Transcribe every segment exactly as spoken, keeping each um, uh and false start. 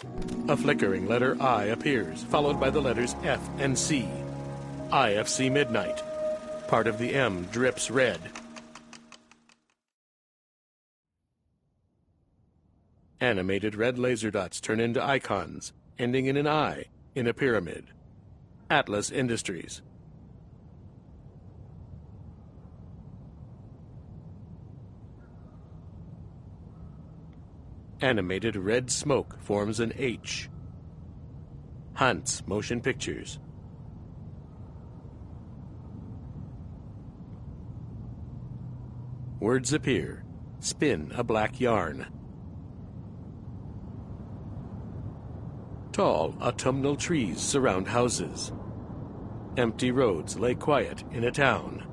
A flickering letter I appears, followed by the letters F and C. I F C Midnight. Part of the M drips red. Animated red laser dots turn into icons, ending in an I, in a pyramid. Atlas Industries. Animated red smoke forms an H. Hans Motion Pictures. Words appear. Spin a black yarn. Tall autumnal trees surround houses. Empty roads lay quiet in a town.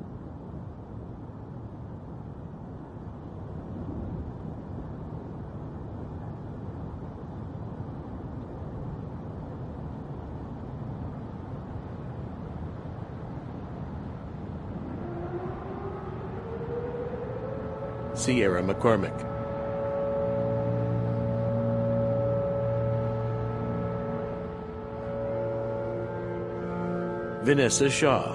Sierra McCormick. Vanessa Shaw.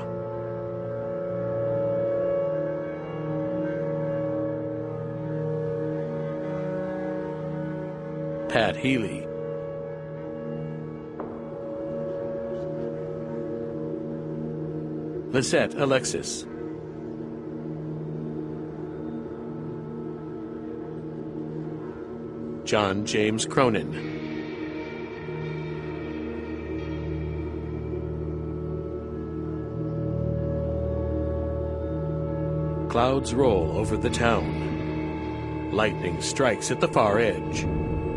Pat Healy. Lisette Alexis. John James Cronin. Clouds roll over the town. Lightning strikes at the far edge.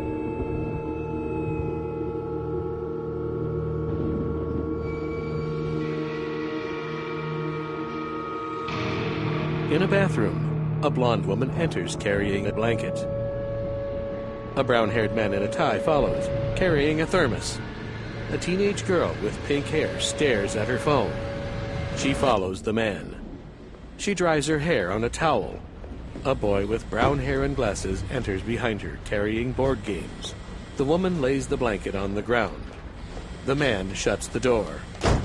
In a bathroom, a blonde woman enters carrying a blanket. A brown-haired man in a tie follows, carrying a thermos. A teenage girl with pink hair stares at her phone. She follows the man. She dries her hair on a towel. A boy with brown hair and glasses enters behind her, carrying board games. The woman lays the blanket on the ground. The man shuts the door.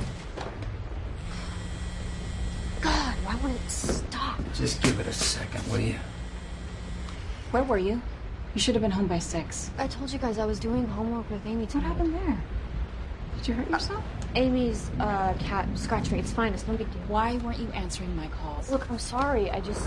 God, why won't it stop? Just give it a second, will you? Where were you? You should have been home by six. I told you guys I was doing homework with Amy tonight. What happened there? Did you hurt yourself? Amy's uh, cat scratched me. It's fine. It's no big deal. Why weren't you answering my calls? Look, I'm sorry. I just...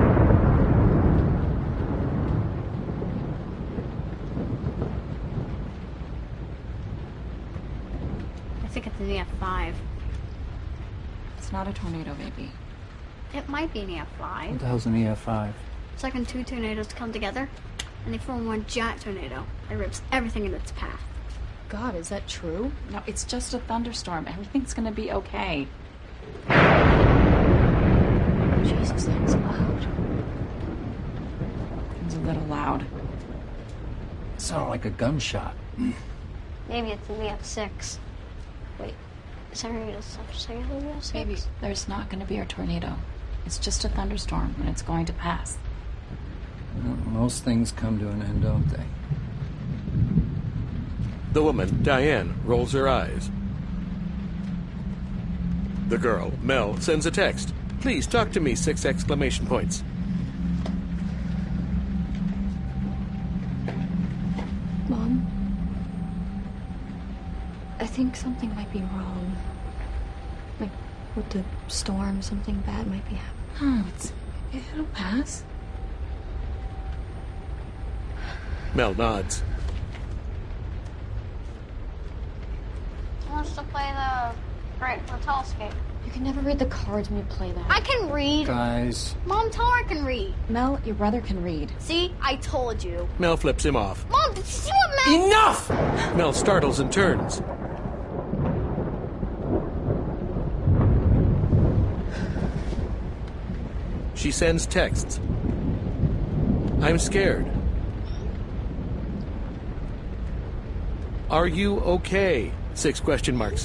I think it's an E F five. It's not a tornado, baby. It might be an E F five. What the hell's an E F five? It's like when two tornadoes come together, and they form one giant tornado that rips everything in its path. God, is that true? No, it's just a thunderstorm. Everything's gonna be okay. Jesus, that was loud. It was a little loud. It sounded like a gunshot. Maybe it's an E F six. Wait, is there really such thing as an E F six? Baby, there's not gonna be a tornado. It's just a thunderstorm, and it's going to pass. Well, most things come to an end, don't they? The woman, Diane, rolls her eyes. The girl, Mel, sends a text. Please talk to me, six exclamation points. Mom? I think something might be wrong. Like, with the storm, something bad might be happening. Oh, it's... it'll pass. Mel nods. Who wants to play the Great Hotelscape? You can never read the cards when you play that. I can read. Guys. Mom, tell her I can read. Mel, your brother can read. See? I told you. Mel flips him off. Mom, did you see what Mel... Enough! Mel startles and turns. She sends texts. I'm scared. Are you okay? Six question marks.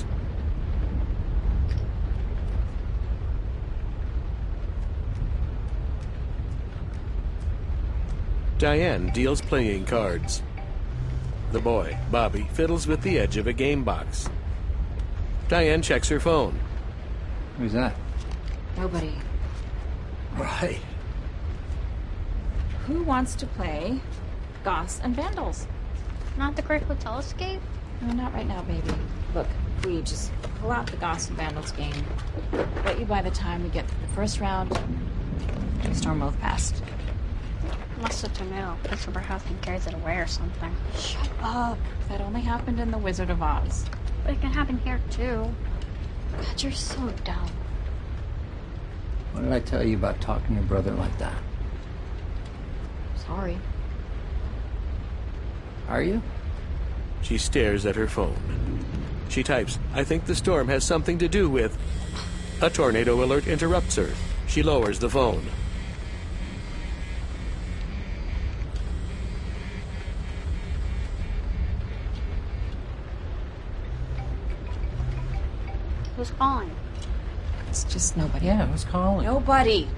Diane deals playing cards. The boy, Bobby, fiddles with the edge of a game box. Diane checks her phone. Who's that? Nobody. Right. Who wants to play Goths and Vandals? Not the Great Hotel Escape? No, not right now, baby. Look, if we just pull out the Goths and Vandals game, bet you by the time we get through the first round, we storm both past. Unless the tornado picks up her house and carries it away or something. Shut up. That only happened in The Wizard of Oz. But it can happen here, too. God, you're so dumb. What did I tell you about talking to your brother like that? Sorry. Are you? She stares at her phone. She types, I think the storm has something to do with... A tornado alert interrupts her. She lowers the phone. Who's calling? It's just nobody. Yeah, who's calling? Nobody.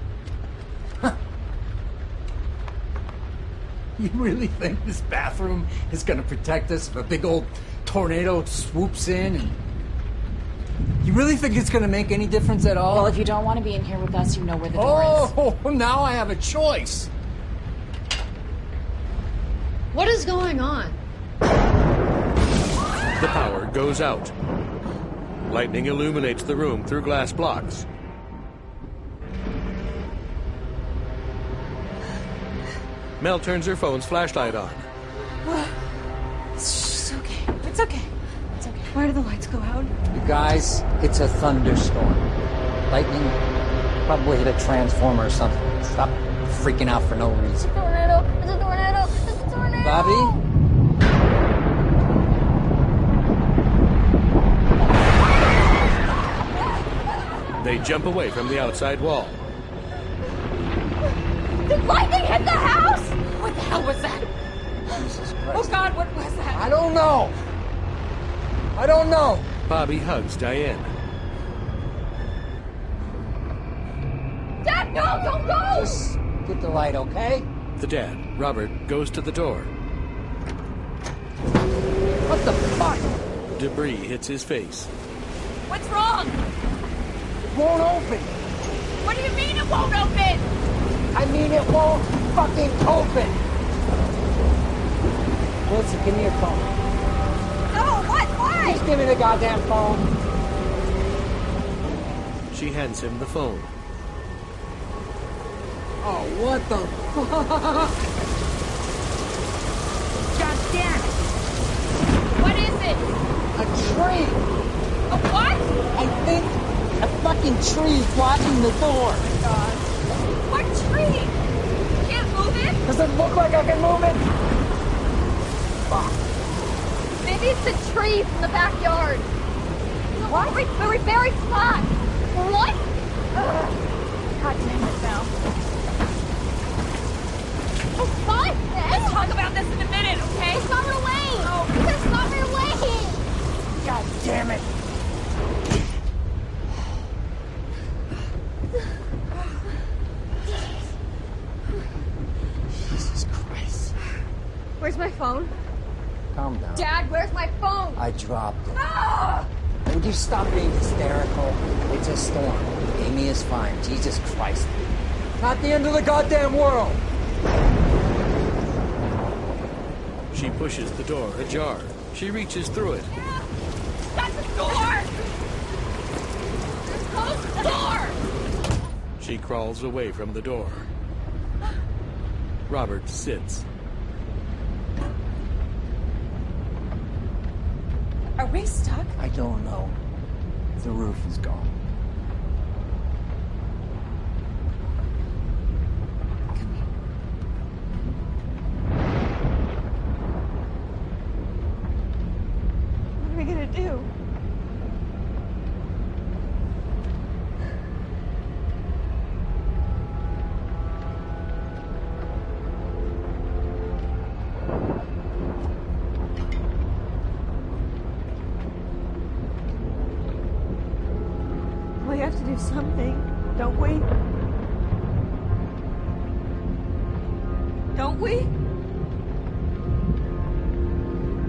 You really think this bathroom is gonna protect us if a big old tornado swoops in? And you really think it's gonna make any difference at all? Well, if you don't want to be in here with us, you know where the door is. Oh, now I have a choice. What is going on? The power goes out. Lightning illuminates the room through glass blocks. Mel turns her phone's flashlight on. It's okay. It's okay. It's okay. Why do the lights go out? You guys, it's a thunderstorm. Lightning probably hit a transformer or something. Stop freaking out for no reason. Tornado! It's a tornado! It's a tornado! Bobby? They jump away from the outside wall. Did lightning hit the house? What the hell was that? Jesus Oh, Christ. God, what was that? I don't know. I don't know. Bobby hugs Diane. Dad, no! Don't go! Just get the light, okay? The dad, Robert, goes to the door. What the fuck? Debris hits his face. What's wrong? It won't open. What do you mean it won't open? I mean, it won't fucking open. Wilson, give me your phone. No, what? Why? Just give me the goddamn phone. She hands him the phone. Oh, what the fuck? God damn it. What is it? A tree. A what? I think a fucking tree blocking the door. God. What tree? Can't move it? Does it look like I can move it? Fuck. Maybe it's the tree from the backyard. What? Very, very, very spot. What? Ugh. God damn it, Val. It's fun, Ed. Let's talk about this in a minute, okay? It's not Elaine. Oh. It's not Elaine. God damn it. Jesus Christ. Where's my phone? Calm down. Dad, where's my phone? I dropped it. Ah! Would you stop being hysterical? It's a storm. Amy is fine. Jesus Christ. Not the end of the goddamn world. She pushes the door ajar. She reaches through it. Shut the door! Close the door! She crawls away from the door. Robert sits. Are we stuck? I don't know. The roof is gone. Come here. What are we gonna do? We have to do something, don't we? Don't we?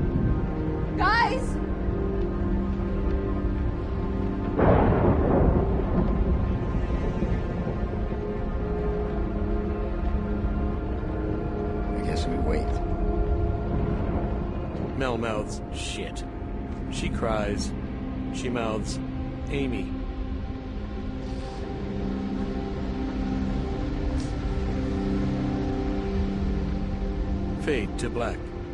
Mel mouths, shit. She cries. She mouths, Amy. Fade to black.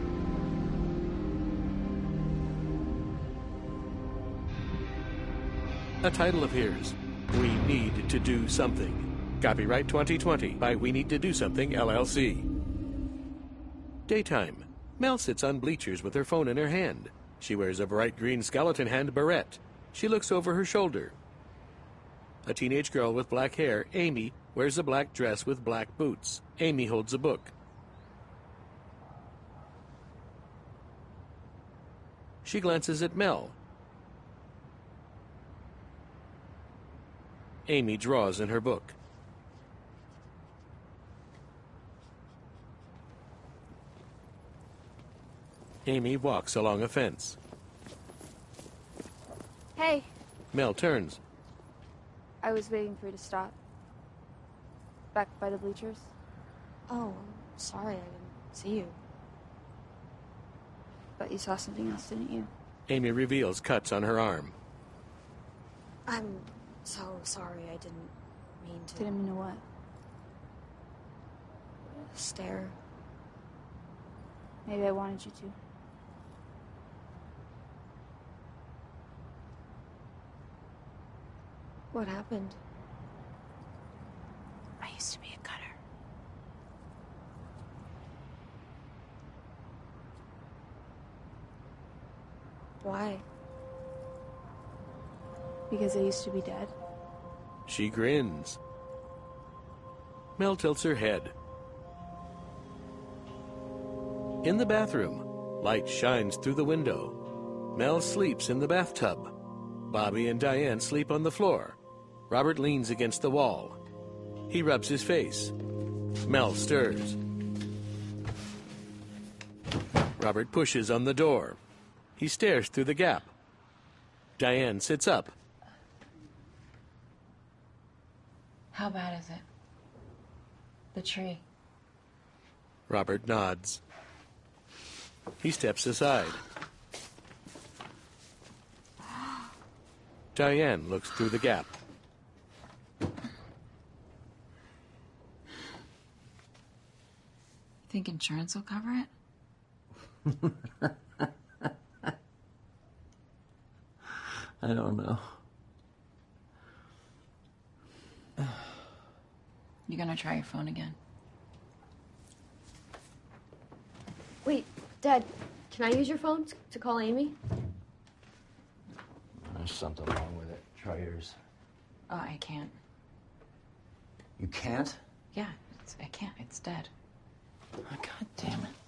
A title appears. We Need to Do Something. Copyright twenty twenty by We Need to Do Something, L L C. Daytime. Mel sits on bleachers with her phone in her hand. She wears a bright green skeleton hand barrette. She looks over her shoulder. A teenage girl with black hair, Amy, wears a black dress with black boots. Amy holds a book. She glances at Mel. Amy draws in her book. Amy walks along a fence. Hey, Mel turns. I was waiting for you to stop. Back by the bleachers. Oh, sorry, I didn't see you. But you saw something else, didn't you? Amy reveals cuts on her arm. I'm so sorry, I didn't mean to Didn't mean to what? stare. Maybe I wanted you to. What happened? I used to be a cutter. Why? Because I used to be dead. She grins. Mel tilts her head. In the bathroom, light shines through the window. Mel sleeps in the bathtub. Bobby and Diane sleep on the floor. Robert leans against the wall. He rubs his face. Mel stirs. Robert pushes on the door. He stares through the gap. Diane sits up. How bad is it? The tree. Robert nods. He steps aside. Diane looks through the gap. Think insurance will cover it? I don't know. You gonna try your phone again? Wait, Dad, can I use your phone t- to call Amy? There's something wrong with it. Try yours. Oh, I can't. You can't? Yeah, it's, I can't. It's dead. Oh, God damn it.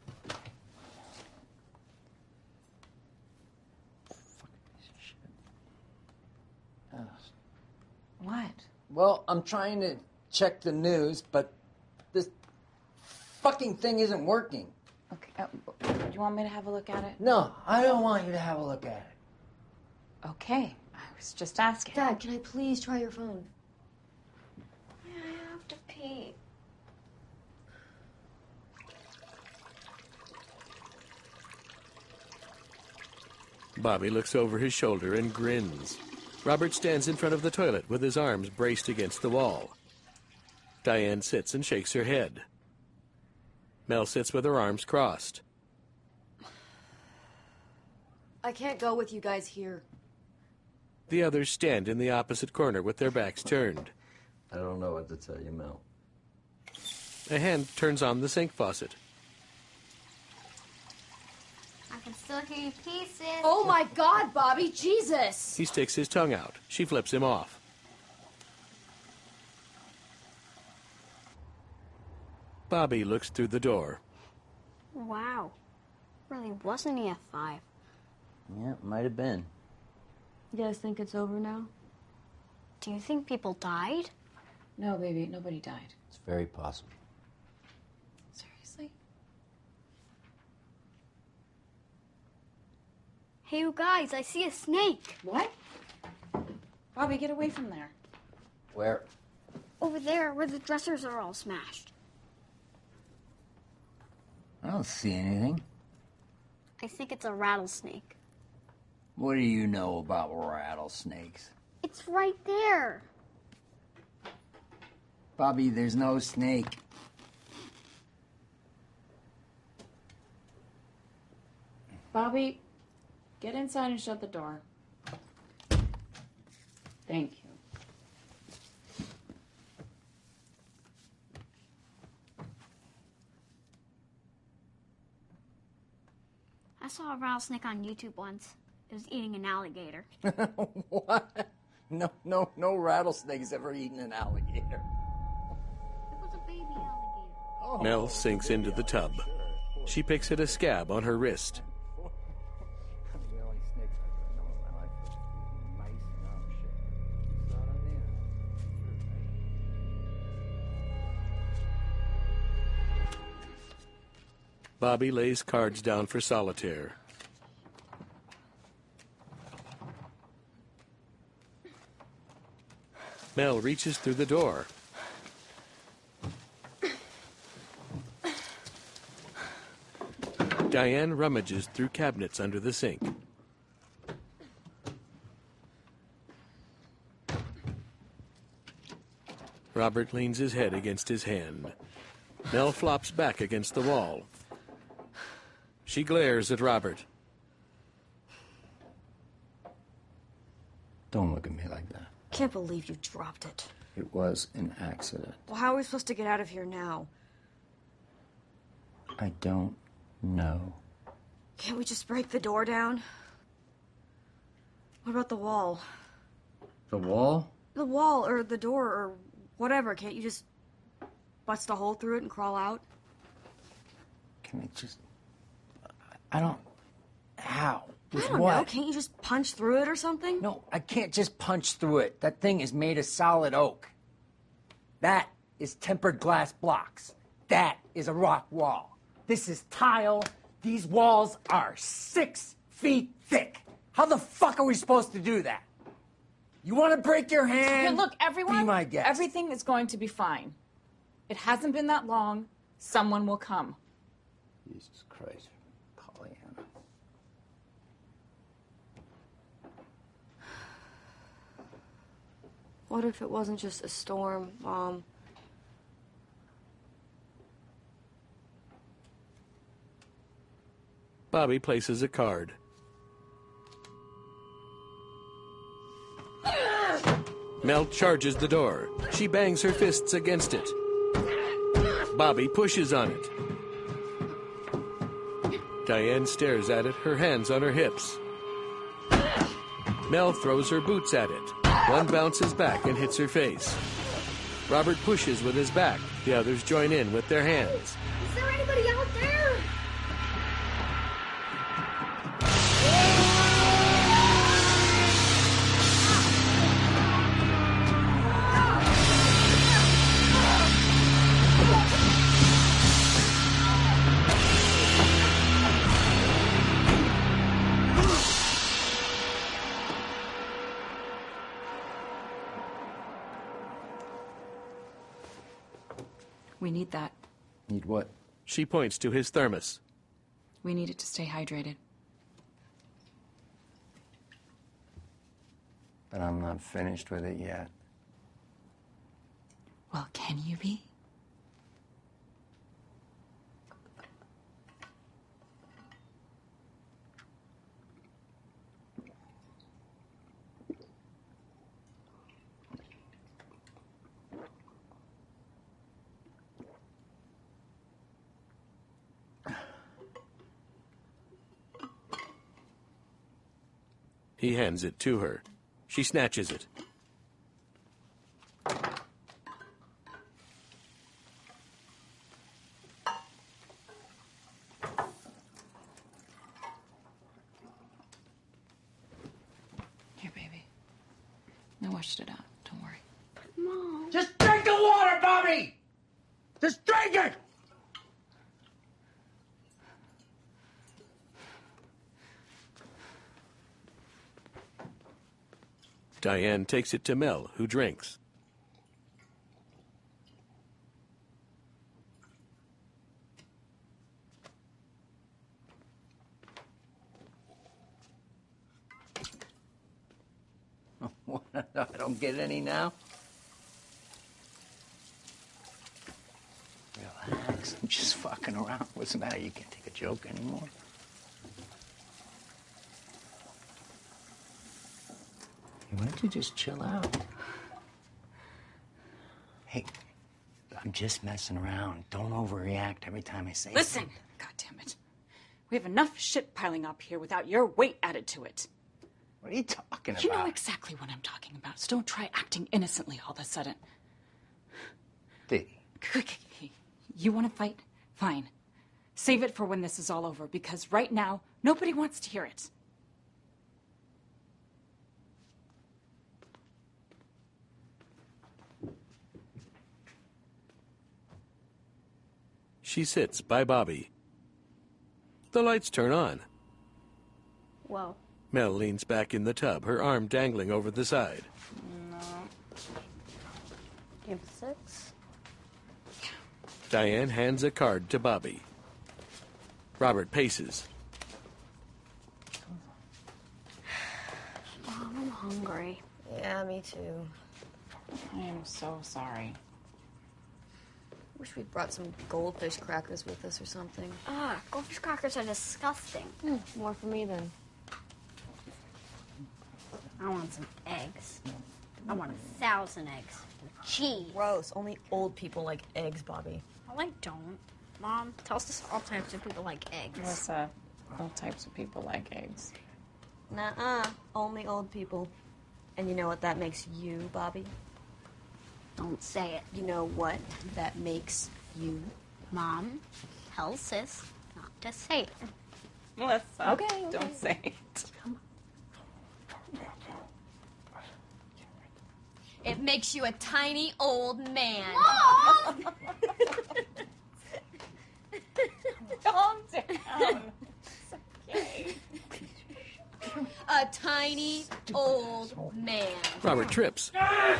Fucking piece of shit. Ugh. What? Well, I'm trying to check the news, but this fucking thing isn't working. Okay, uh, do you want me to have a look at it? No, I don't want you to have a look at it. Okay, I was just asking. Dad, can I please try your phone? I have to pee. Bobby looks over his shoulder and grins. Robert stands in front of the toilet with his arms braced against the wall. Diane sits and shakes her head. Mel sits with her arms crossed. I can't go with you guys here. The others stand in the opposite corner with their backs turned. I don't know what to tell you, Mel. A hand turns on the sink faucet. I can still hear you pieces. Oh my God, Bobby, Jesus! He sticks his tongue out. She flips him off. Bobby looks through the door. Wow. Really wasn't he a five? Yeah, it might have been. You guys think it's over now? Do you think people died? No, baby, nobody died. It's very possible. Seriously? Hey, you guys, I see a snake. What? Bobby, get away from there. Where? Over there, where the dressers are all smashed. I don't see anything. I think it's a rattlesnake. What do you know about rattlesnakes? It's right there. Bobby, there's no snake. Bobby, get inside and shut the door. Thank you. I saw a rattlesnake on YouTube once. It was eating an alligator. What? No, no, no rattlesnake's ever eaten an alligator. It was a baby alligator. Oh, Mel sinks into the tub. She picks at a scab on her wrist. The only snakes I've ever known in my life was mice and um, shit. It's not on the internet. Bobby lays cards down for solitaire. Mel reaches through the door. Diane rummages through cabinets under the sink. Robert leans his head against his hand. Mel flops back against the wall. She glares at Robert. Don't look at me like that. Can't believe you dropped it. It was an accident. Well, how are we supposed to get out of here now? I don't know. Can't we just break the door down? What about the wall? The wall? The wall or the door or whatever. Can't you just bust a hole through it and crawl out? Can we just... I don't... How? With I don't what? know. Can't you just punch through it or something? No, I can't just punch through it. That thing is made of solid oak. That is tempered glass blocks. That is a rock wall. This is tile. These walls are six feet thick. How the fuck are we supposed to do that? You want to break your hand? Here, look, everyone. Be my guest. Everything is going to be fine. It hasn't been that long. Someone will come. Jesus Christ, Pollyanna. What if it wasn't just a storm, Mom? Bobby places a card. Mel charges the door. She bangs her fists against it. Bobby pushes on it. Diane stares at it, her hands on her hips. Mel throws her boots at it. One bounces back and hits her face. Robert pushes with his back. The others join in with their hands. Is there anybody out there? We need that. Need what? She points to his thermos. We need it to stay hydrated. But I'm not finished with it yet. Well, can you be? He hands it to her. She snatches it. Here, baby. I washed it out. Don't worry. Mom. Just drink the water, Bobby! Just drink it! Diane takes it to Mel, who drinks. Don't get any now? Relax. I'm just fucking around. What's the matter? You can't take a joke anymore? Hey, why don't you just chill out? Hey, I'm just messing around. Don't overreact every time I say Listen! something. God damn it. We have enough shit piling up here without your weight added to it. What are you talking about? You know exactly what I'm talking about, so don't try acting innocently all of a sudden. Dee. You want to fight? Fine. Save it for when this is all over, because right now, nobody wants to hear it. She sits by Bobby. The lights turn on. Whoa. Mel leans back in the tub, her arm dangling over the side. No. Give six. Diane hands a card to Bobby. Robert paces. Mom, I'm hungry. Yeah, me too. I am so sorry. Wish we'd brought some goldfish crackers with us or something. Ugh, goldfish crackers are disgusting. Mm, more for me then. I want some eggs. I want a thousand eggs. With cheese. Gross. Only old people like eggs, Bobby. Well, I don't. Mom tells us all types of people like eggs. Melissa, all types of people like eggs. Nuh-uh. Only old people. And you know what that makes you, Bobby? Don't say it. You know what that makes you? Mom tells sis not to say it. Melissa, Okay, okay. don't say it. It makes you a tiny old man. Mom! Calm down. It's okay. A tiny old man. Robert trips.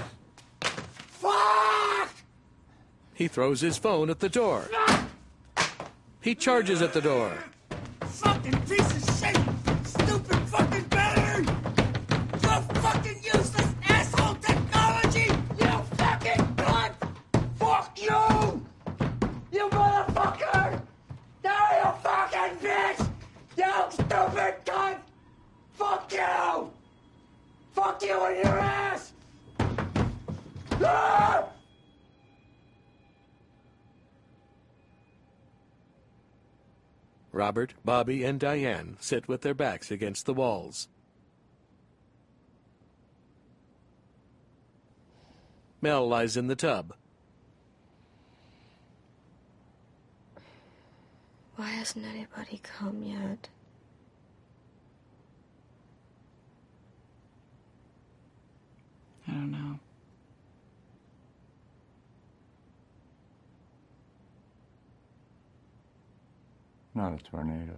Fuck! He throws his phone at the door. He charges at the door. Fucking piece of shit! Stupid fucking battery! You fucking useless asshole technology! You fucking cunt! Fuck you! You motherfucker! No, you fucking bitch! You stupid cunt! Fuck you! Fuck you in your ass! Ah! Robert, Bobby, and Diane sit with their backs against the walls. Mel lies in the tub. Why hasn't anybody come yet? I don't know. Not a tornado.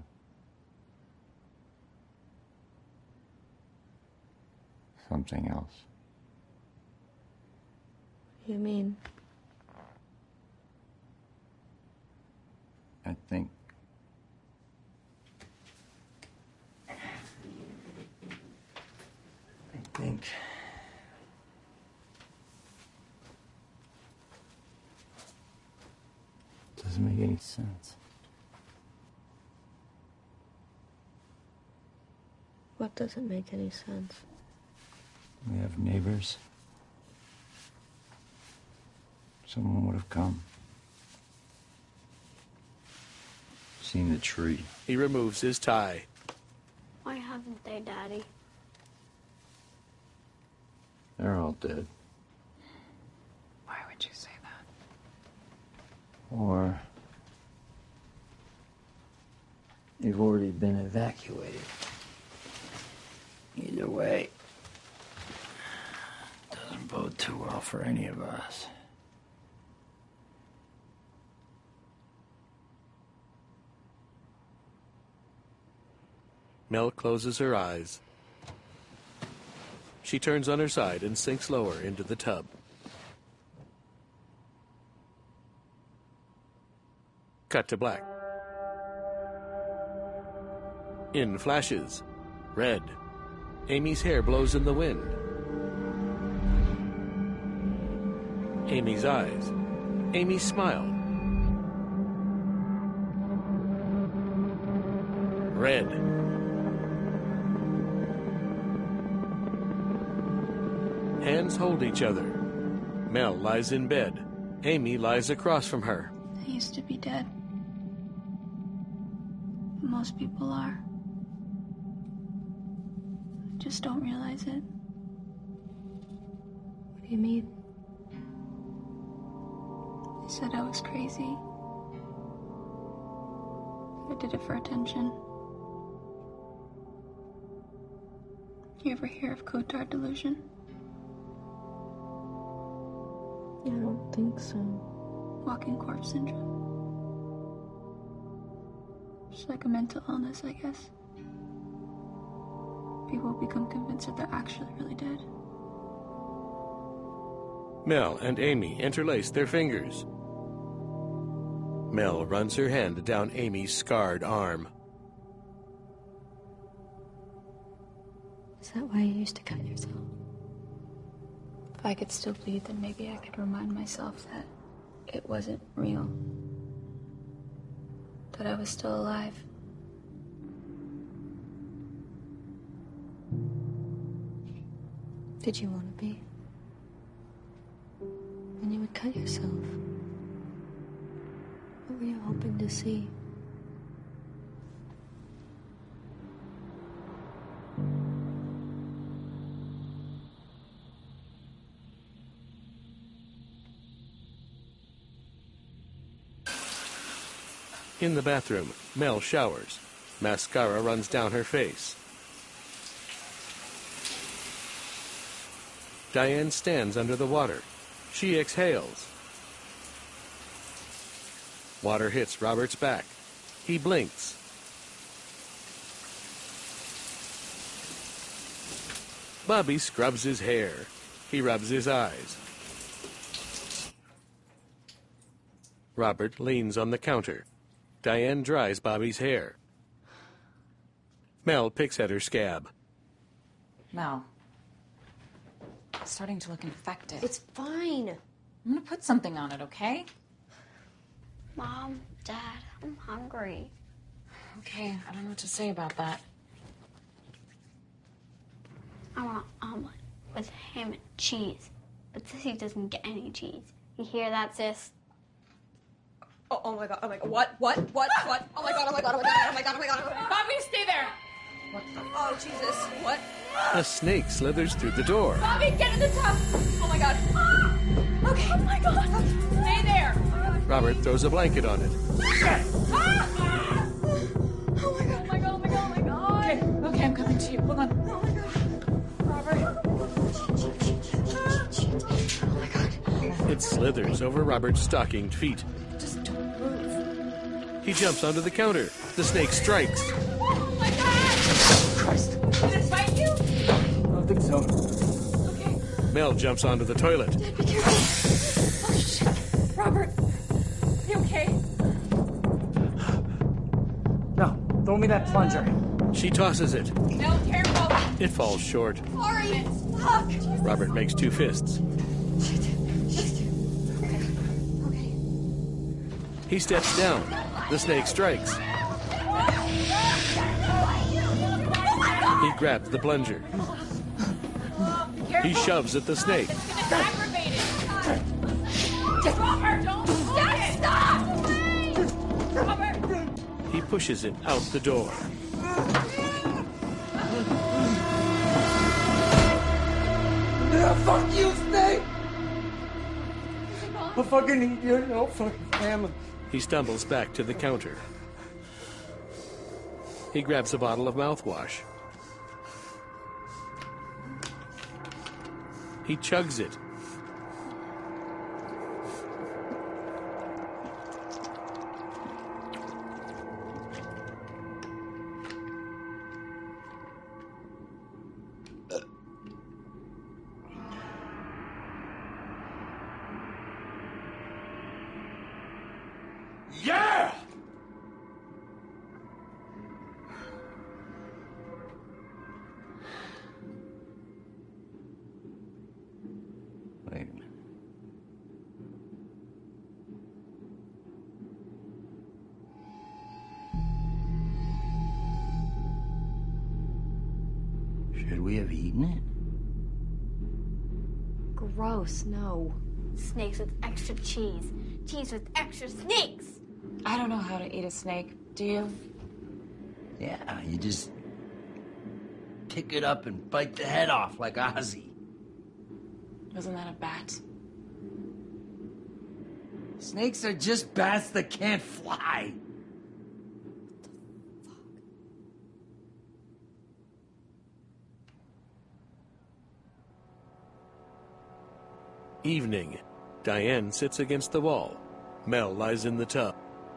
Something else. What do you mean? I think. I think. Doesn't make any sense. What doesn't make any sense? We have neighbors. Someone would have come. Seen the tree. He removes his tie. Why haven't they, Daddy? They're all dead. Why would you say that? Or they've already been evacuated. Either way, doesn't bode too well for any of us. Mel closes her eyes. She turns on her side and sinks lower into the tub. Cut to black. In flashes. Red. Amy's hair blows in the wind. Amy's eyes. Amy smiled. Red. Hands hold each other. Mel lies in bed. Amy lies across from her. I used to be dead. Most people are. I just don't realize it. What do you mean? They said I was crazy. I did it for attention. You ever hear of Cotard delusion? I don't think so. Walking corpse syndrome. It's like a mental illness, I guess. People become convinced that they're actually really dead. Mel and Amy interlace their fingers. Mel runs her hand down Amy's scarred arm. Is that why you used to cut yourself? If I could still bleed, then maybe I could remind myself that it wasn't real. That I was still alive. Did you want to be? When you would cut yourself, what were you hoping to see? In the bathroom, Mel showers. Mascara runs down her face. Diane stands under the water. She exhales. Water hits Robert's back. He blinks. Bobby scrubs his hair. He rubs his eyes. Robert leans on the counter. Diane dries Bobby's hair. Mel picks at her scab. Mel. It's starting to look infected. It's fine. I'm gonna put something on it, okay? Mom, Dad, I'm hungry. Okay, I don't know what to say about that. I want omelet with ham and cheese. But Sissy doesn't get any cheese. You hear that, sis? Oh, oh my god, oh my god, what, what, what, what? Oh my god, oh my god, oh my god, oh my god, oh my god, oh my god. Bobby, stay there! What the? Oh, Jesus, what? A snake slithers through the door. Bobby, get in the tub! Oh my god. Ah! Okay, oh my god. Stay there! Robert throws a blanket on it. Ah! Oh my god, oh my god, oh my god, oh my god. Okay, okay, I'm coming to you. Hold on. Oh my god. Robert. Oh my god. It slithers over Robert's stockinged feet. Just don't move. He jumps onto the counter. The snake strikes. Oh my god! Christ. Did it bite you? I don't think so. Okay. Mel jumps onto the toilet. Be careful. Oh shit. Robert. You okay? No, throw me that plunger. She tosses it. No, careful. It falls short. Sorry. Fuck. Robert makes two fists. Okay. He steps down. The snake strikes. He grabs the plunger. He shoves at the snake. It's gonna aggravate it. Robert, don't stop! Robert! He pushes it out the door. Yeah, fuck you, snake! I fucking need your no fucking family. He stumbles back to the counter. He grabs a bottle of mouthwash. He chugs it. Yeah! Should we have eaten it? Gross, no. Snakes with extra cheese. Cheese with extra snakes. I don't know how to eat a snake. Do you? Yeah, you just pick it up and bite the head off like Ozzy. Wasn't that a bat? Snakes are just bats that can't fly. Evening. Diane sits against the wall. Mel lies in the tub.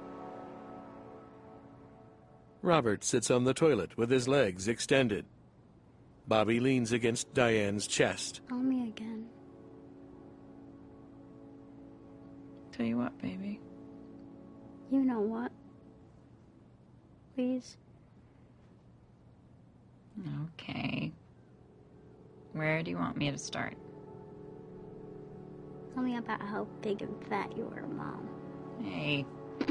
Robert sits on the toilet with his legs extended. Bobby leans against Diane's chest. Tell me again. Tell you what, baby. You know what? Please. Okay. Where do you want me to start? Tell me about how big and fat you are, Mom. Hey.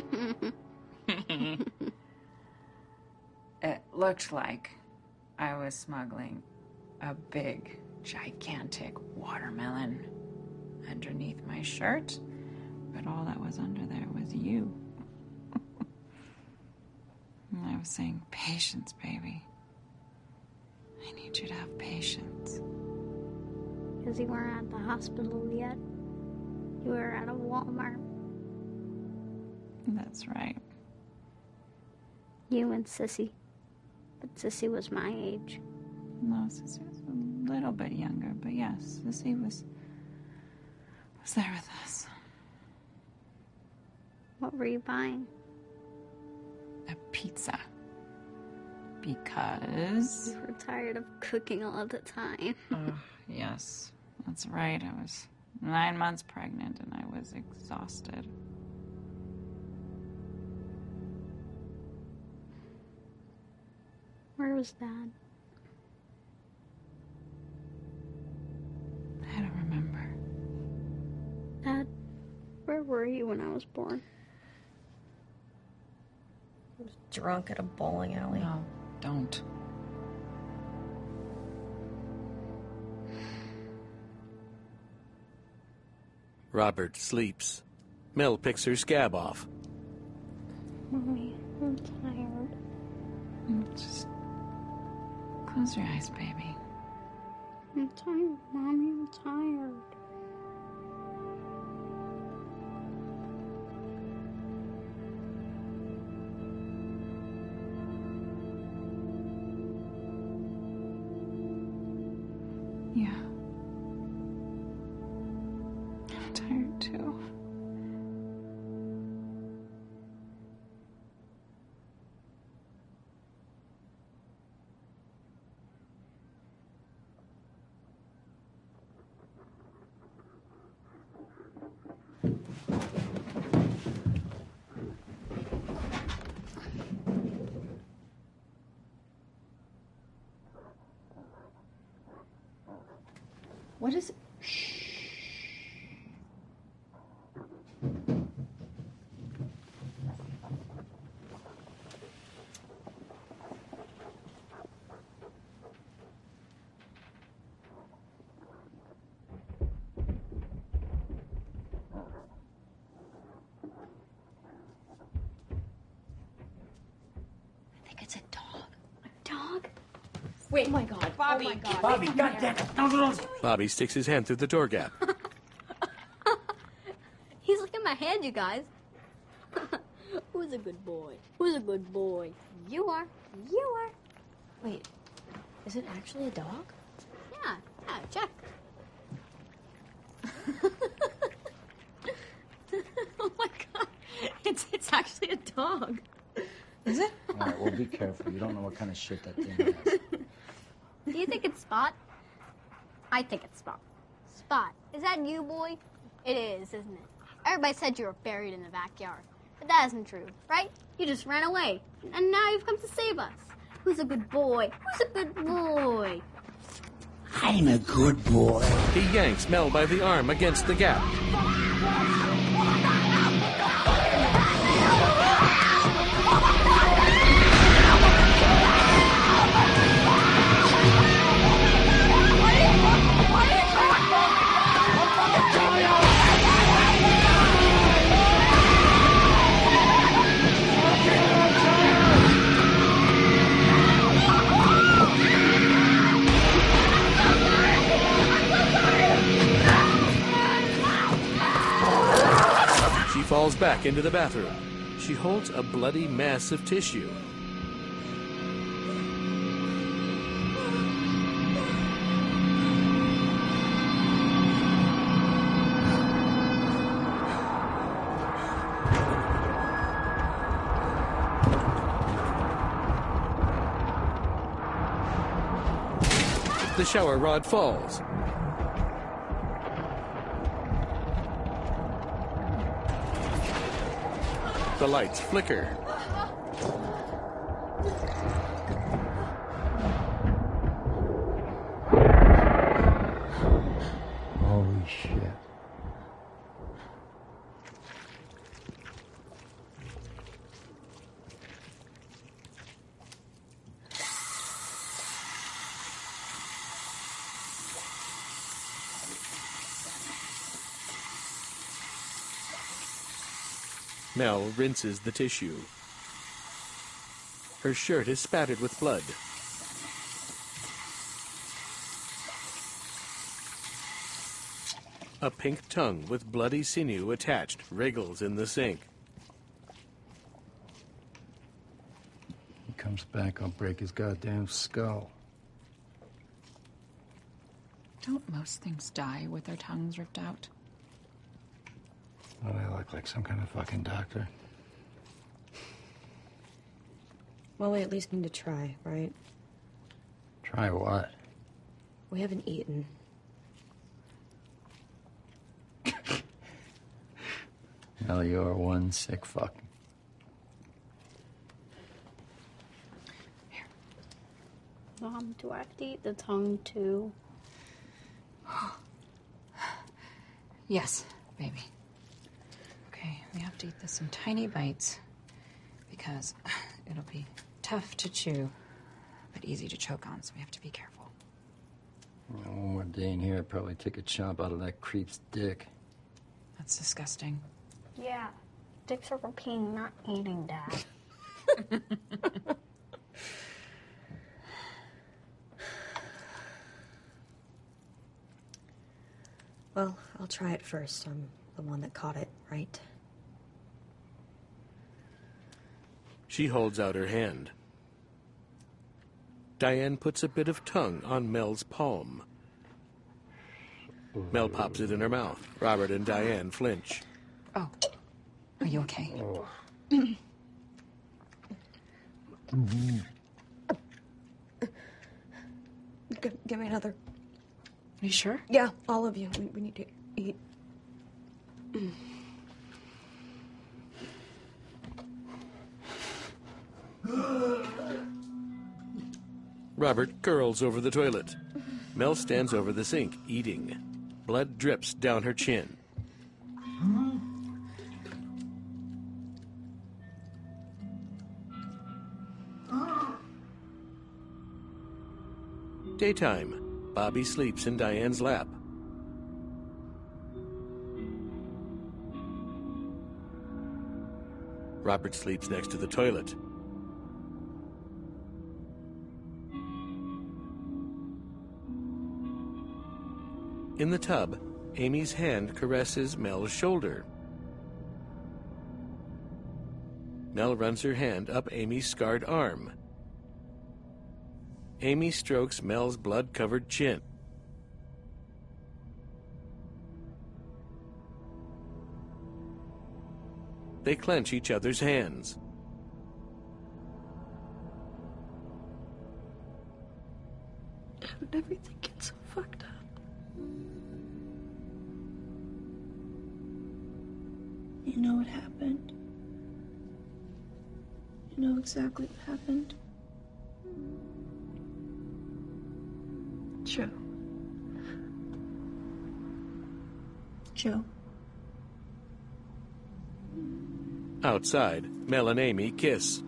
It looked like I was smuggling a big, gigantic watermelon underneath my shirt, but all that was under there was you. And I was saying, patience, baby. I need you to have patience. Because you weren't at the hospital yet. You were at a Walmart. That's right. You and Sissy. But Sissy was my age. No, Sissy was a little bit younger, but yes, Sissy was, was there with us. What were you buying? A pizza. Because... You were tired of cooking all the time. Oh, yes, that's right. I was nine months pregnant and I was exhausted. Where was Dad? I don't remember. Dad, where were you when I was born? I was drunk at a bowling alley. No, don't. Robert sleeps. Mel picks her scab off. Mommy, I'm tired. Just close your eyes, baby. I'm tired, Mommy, I'm tired. Yeah. I'm tired too. What is it? I think it's a dog. A dog? Wait, oh my god. Bobby, oh my god. Bobby, goddamn it! No, no, no! Bobby sticks his hand through the door gap. He's looking at my hand, you guys. Who's a good boy? Who's a good boy? You are. You are. Wait, is it actually a dog? Yeah, yeah, check. Oh my god. It's it's actually a dog. Is it? All right, well, be careful. You don't know what kind of shit that thing has. Do you think it's Spot? I think it's Spot. Spot, is that you, boy? It is, isn't it? Everybody said you were buried in the backyard. But that isn't true, right? You just ran away. And now you've come to save us. Who's a good boy? Who's a good boy? I'm a good boy. He yanks Mel by the arm against the gap. falls back into the bathroom. She holds a bloody mass of tissue. The shower rod falls. The lights flicker. Holy shit. Mel rinses the tissue. Her shirt is spattered with blood. A pink tongue with bloody sinew attached wriggles in the sink. He comes back, I'll break his goddamn skull. Don't most things die with their tongues ripped out? Well, I look like some kind of fucking doctor. Well, we at least need to try, right? Try what? We haven't eaten. Well, you're one sick fuck. Mom, do I have to eat the tongue too? Yes, baby. Okay, we have to eat this in tiny bites because it'll be tough to chew, but easy to choke on, so we have to be careful. You know, one more day in here, I'd probably take a chomp out of that creep's dick. That's disgusting. Yeah, dicks are for peeing, not eating, Dad. Well, I'll try it first. I'm the one that caught it, right? She holds out her hand. Diane puts a bit of tongue on Mel's palm. Mel pops it in her mouth. Robert and Diane flinch. Oh, are you okay? Oh. G- give me another. Are you sure? Yeah, all of you. We, we need to eat. Robert curls over the toilet. Mel stands over the sink, eating. Blood drips down her chin. Daytime. Bobby sleeps in Diane's lap. Robert sleeps next to the toilet. In the tub, Amy's hand caresses Mel's shoulder. Mel runs her hand up Amy's scarred arm. Amy strokes Mel's blood-covered chin. They clench each other's hands. How did everything get so fucked up? You know what happened? You know exactly what happened? Joe. Joe. Outside, Mel and Amy kiss.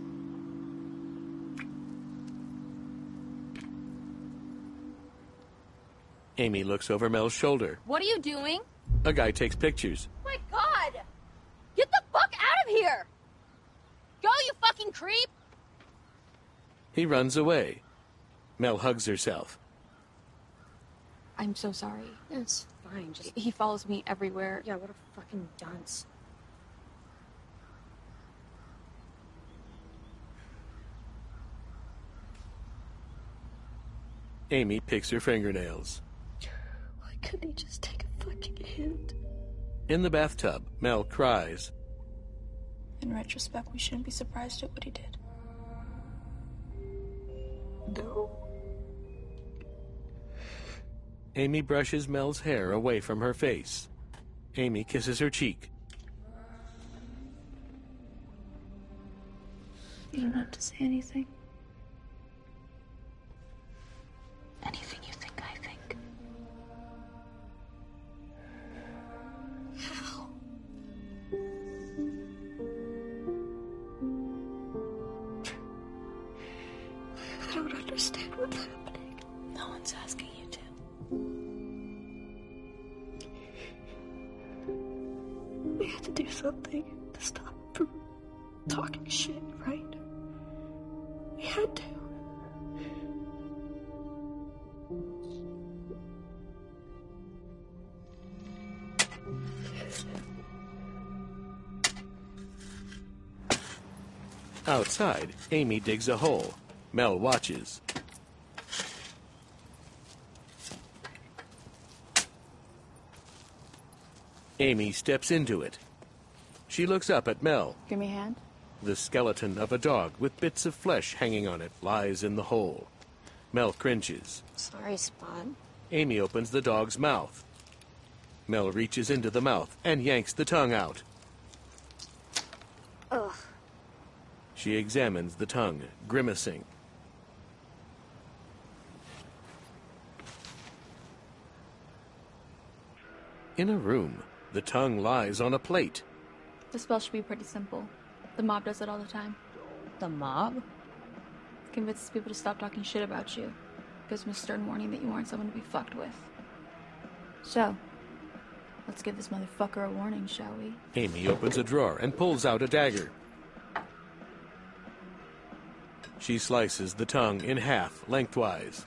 Amy looks over Mel's shoulder. What are you doing? A guy takes pictures. My God! Get the fuck out of here! Go, you fucking creep! He runs away. Mel hugs herself. I'm so sorry. It's fine. Just He follows me everywhere. yeah, what a fucking dunce. Amy picks her fingernails. Why couldn't he just take a fucking hint? In the bathtub, Mel cries. In retrospect, we shouldn't be surprised at what he did. No. Amy brushes Mel's hair away from her face. Amy kisses her cheek. You don't have to say anything. Anything you think I think. How? I don't understand what's happening. No one's asking you to. We had to do something to stop him from talking shit, right? We had to. Outside, Amy digs a hole. Mel watches. Amy steps into it. She looks up at Mel. Give me a hand. The skeleton of a dog with bits of flesh hanging on it lies in the hole. Mel cringes. Sorry, Spot. Amy opens the dog's mouth. Mel reaches into the mouth and yanks the tongue out. Ugh. She examines the tongue, grimacing. In a room, the tongue lies on a plate. The spell should be pretty simple. The mob does it all the time. The mob? Convinces people to stop talking shit about you. Gives them a stern warning that you aren't someone to be fucked with. So, let's give this motherfucker a warning, shall we? Amy opens a drawer and pulls out a dagger. She slices the tongue in half, lengthwise.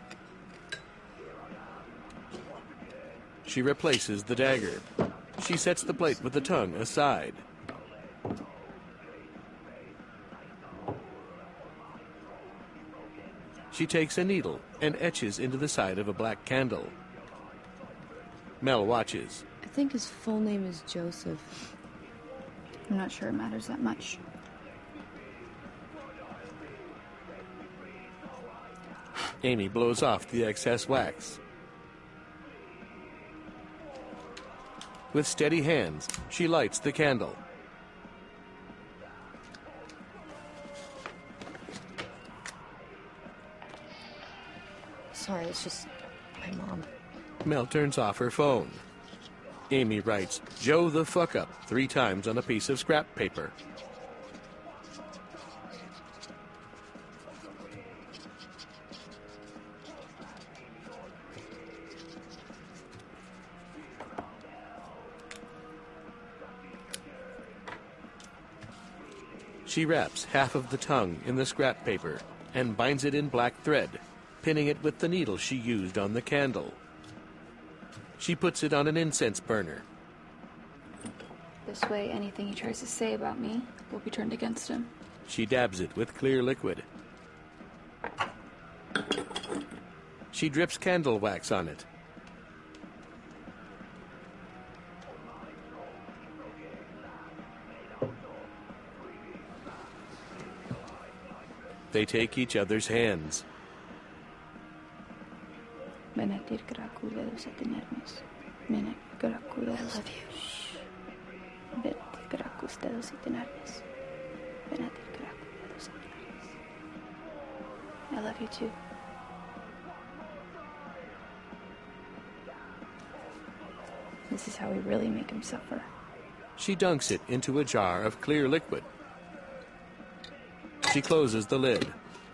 She replaces the dagger. She sets the plate with the tongue aside. She takes a needle and etches into the side of a black candle. Mel watches. I think his full name is Joseph. I'm not sure it matters that much. Amy blows off the excess wax. With steady hands, she lights the candle. Sorry, it's just my mom. Mel turns off her phone. Amy writes, "Joe the fuck up," three times on a piece of scrap paper. She wraps half of the tongue in the scrap paper and binds it in black thread, pinning it with the needle she used on the candle. She puts it on an incense burner. This way, anything he tries to say about me will be turned against him. She dabs it with clear liquid. She drips candle wax on it. They take each other's hands. Ven a tirar cuidados a tenernos. Ven a tirar cuidados. I love you. Shh. Ven a tirar cuidados y tenernos. Ven a tirar cuidados y tenernos. I love you too. This is how we really make him suffer. She dunks it into a jar of clear liquid. She closes the lid.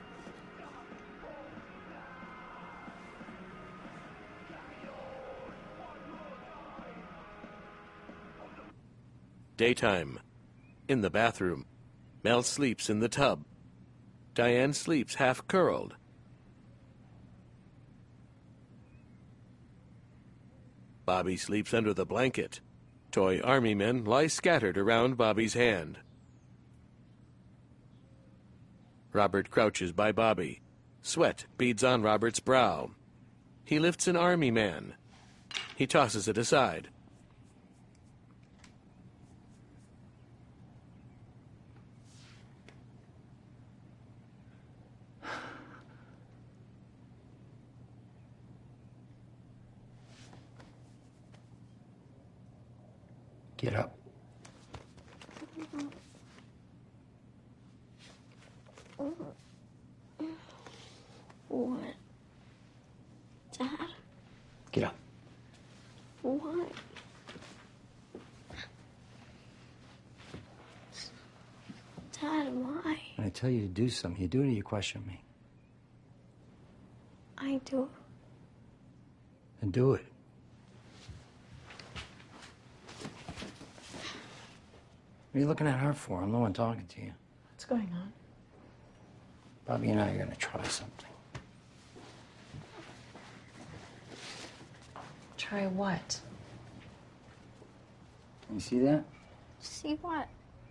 Daytime. In the bathroom. Mel sleeps in the tub. Diane sleeps half curled. Bobby sleeps under the blanket. Toy army men lie scattered around Bobby's hand. Robert crouches by Bobby. Sweat beads on Robert's brow. He lifts an army man. He tosses it aside. Get up. What? Dad? Get up. What? Dad, why? When I tell you to do something, you do it or you question me. I do. Then do it. What are you looking at her for? I'm the one talking to you. What's going on? Bobby and I are gonna try something. Try what? You see that? See what?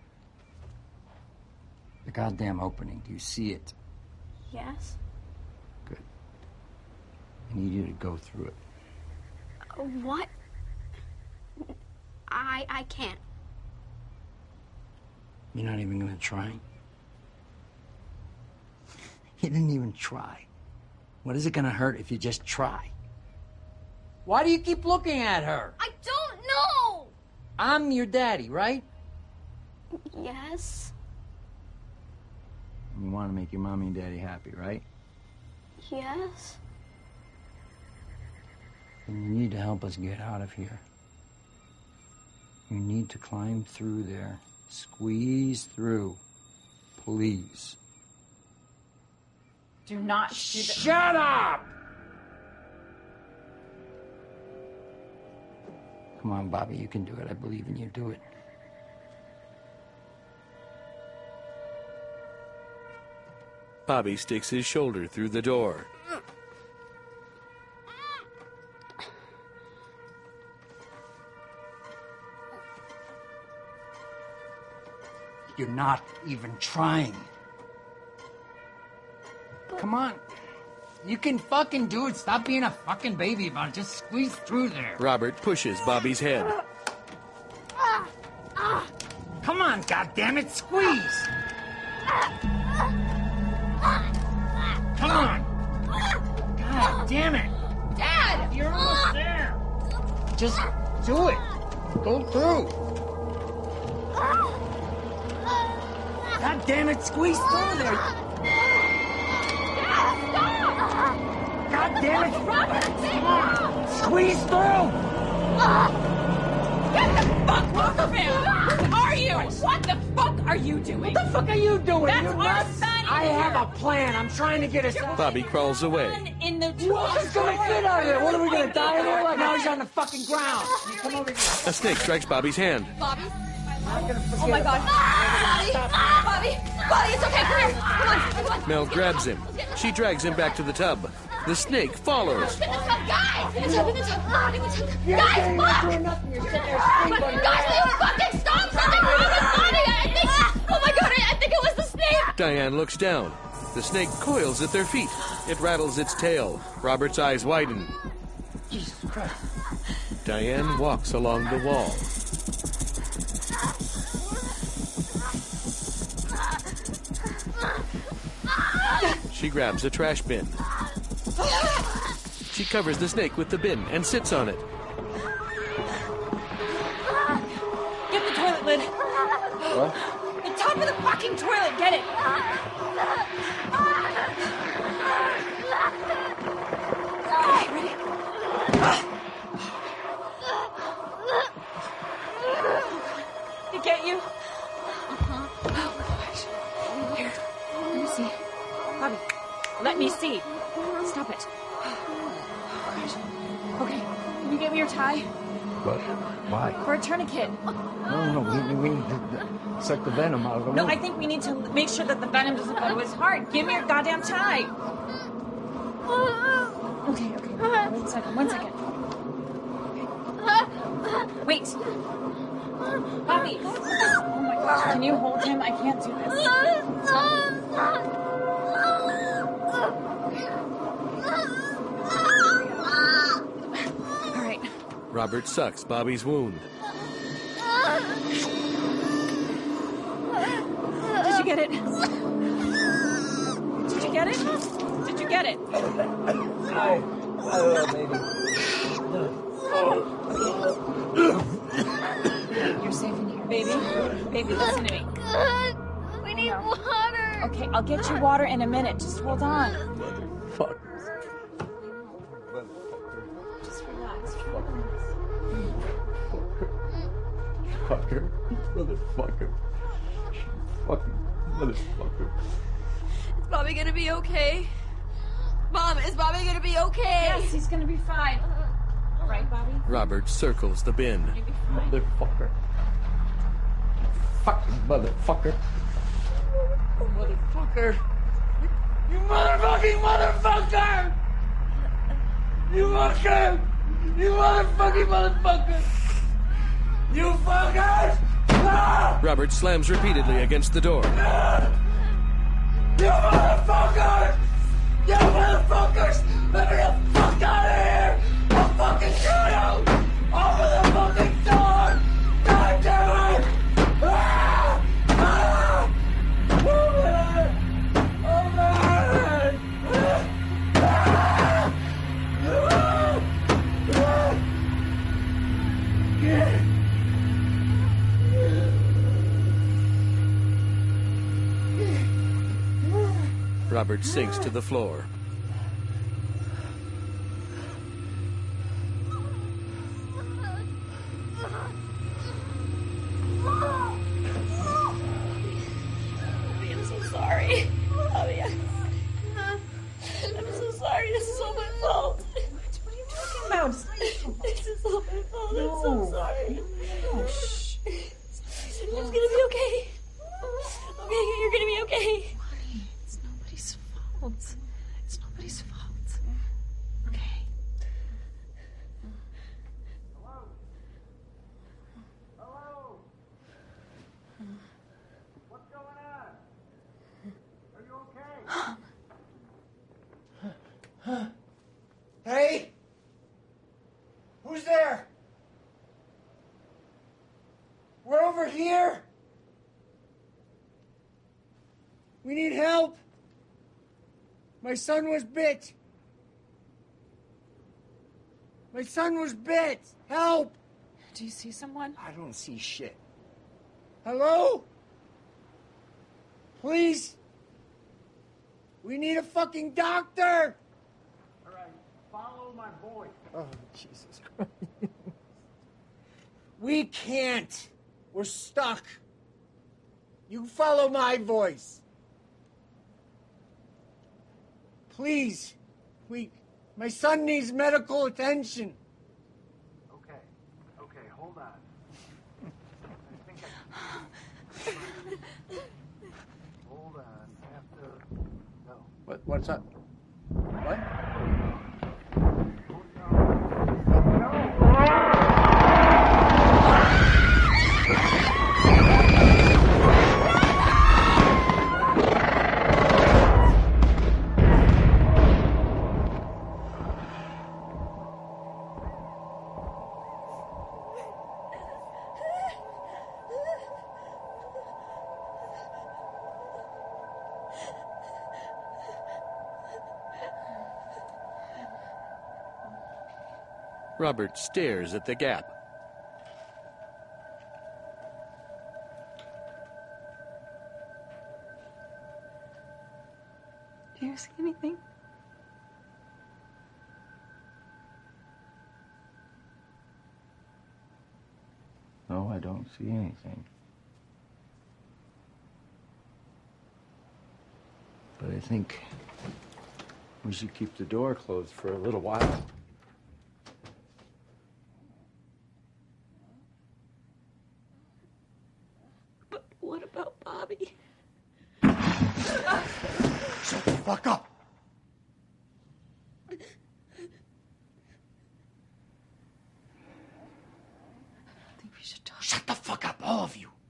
The goddamn opening. Do you see it? Yes. Good. I need you to go through it. Uh, What? I I can't. You're not even gonna try? You didn't even try. What is it gonna hurt if you just try? Why do you keep looking at her? I don't know. I'm your daddy, right? Yes. You want to make your mommy and daddy happy, right? Yes. And you need to help us get out of here. You need to climb through there. Squeeze through. Please. Do not do that. Shut up! Come on, Bobby, you can do it. I believe in you. Do it. Bobby sticks his shoulder through the door. You're not even trying. Come on. You can fucking do it. Stop being a fucking baby about it. Just squeeze through there. Robert pushes Bobby's head. Come on, goddammit, squeeze. Come on. God damn it. Dad! You're almost there. Just do it. Go through. God damn it, squeeze through there. God damn it! Robert! Come on! Squeeze through! Get the fuck off of him! Who are you? What the fuck are you doing? What the fuck are you doing? That's you our nuts? son in I here. have a plan. I'm trying to get us out. Bobby crawls away. In the What's gonna get out of here? What are we gonna die in here? Like now he's on the fucking ground. You come over here. A snake strikes Bobby's hand. Bobby? I'm gonna forget Oh my god. Bobby! Bobby! Bobby, it's okay. Come here. Come on. Come on. Mel grabs him. She drags him back to the tub. The snake follows. Get this up, guys! In the tub, in the tub. Ah, in the tub. You're Guys, not fuck! doing nothing. You're sitting there But, sleeping. guys, will you fucking stop? Something wrong with Bobby! I think... Oh my god, I, I think it was the snake! Diane looks down. The snake coils at their feet. It rattles its tail. Robert's eyes widen. Jesus Christ. Diane walks along the wall. She grabs a trash bin. She covers the snake with the bin and sits on it. Get the toilet lid. What? The top of the fucking toilet. Get it. Okay, ready? Did it get you? Oh gosh. Here, let me see. Bobby, let me see. Stop it. Oh gosh. Okay, can you get me your tie? What? Why? For a tourniquet. No, no, we, we need to suck the venom out of the No, wound. I think we need to make sure that the venom doesn't go to his heart. Give me your goddamn tie. Okay, okay. One second, one second. Okay. Wait. Bobby. Oh my gosh, can you hold him? I can't do this. Okay. Robert sucks Bobby's wound. Did you get it? Did you get it? Did you get it? I, I don't know, baby. You're safe in here, baby. Baby, listen to me. We need water. Okay, I'll get you water in a minute. Just hold on. Fuck. Just relax. Fucker. Motherfucker. Fucking motherfucker. Is Bobby gonna be okay? Mom, is Bobby gonna be okay? Yes, he's gonna be fine. All right, Bobby? Robert circles the bin. Motherfucker. Fucking motherfucker. Motherfucker. You motherfucking motherfucker! You fucker! You motherfucking motherfucker! You fuckers! Ah! Robert slams repeatedly against the door. Ah! You motherfuckers! You motherfuckers! Let me the fuck out of here! I'll fucking shoot you! Open the fucking door! God damn it! Ah! Ah! Open it! Open it! Ah! Ah! Ah! Yeah. Robert sinks to the floor. Bobby, I'm so sorry. Bobby, I'm, I'm so sorry. This is all my fault. What are you talking about? This is all my fault. I'm so No. sorry. Oh, shh. It's gonna be okay. Okay, you're gonna be okay. It's nobody's fault. It's nobody's fault. Okay. What's going on? Are you okay? Hey? Who's there? We're over here. We need help. My son was bit. My son was bit. Help. Do you see someone? I don't see shit. Hello? Please? We need a fucking doctor! All right, follow my voice. Oh, Jesus Christ. We can't. We're stuck. You follow my voice. Please. We... My son needs medical attention. Okay. Okay, hold on. I think I can... Hold on. I have to... No. What? What's up? What? Robert stares at the gap. Do you see anything? No, I don't see anything. But I think we should keep the door closed for a little while. But what about Bobby? Shut the fuck up! I think we should talk. Shut the fuck up, all of you!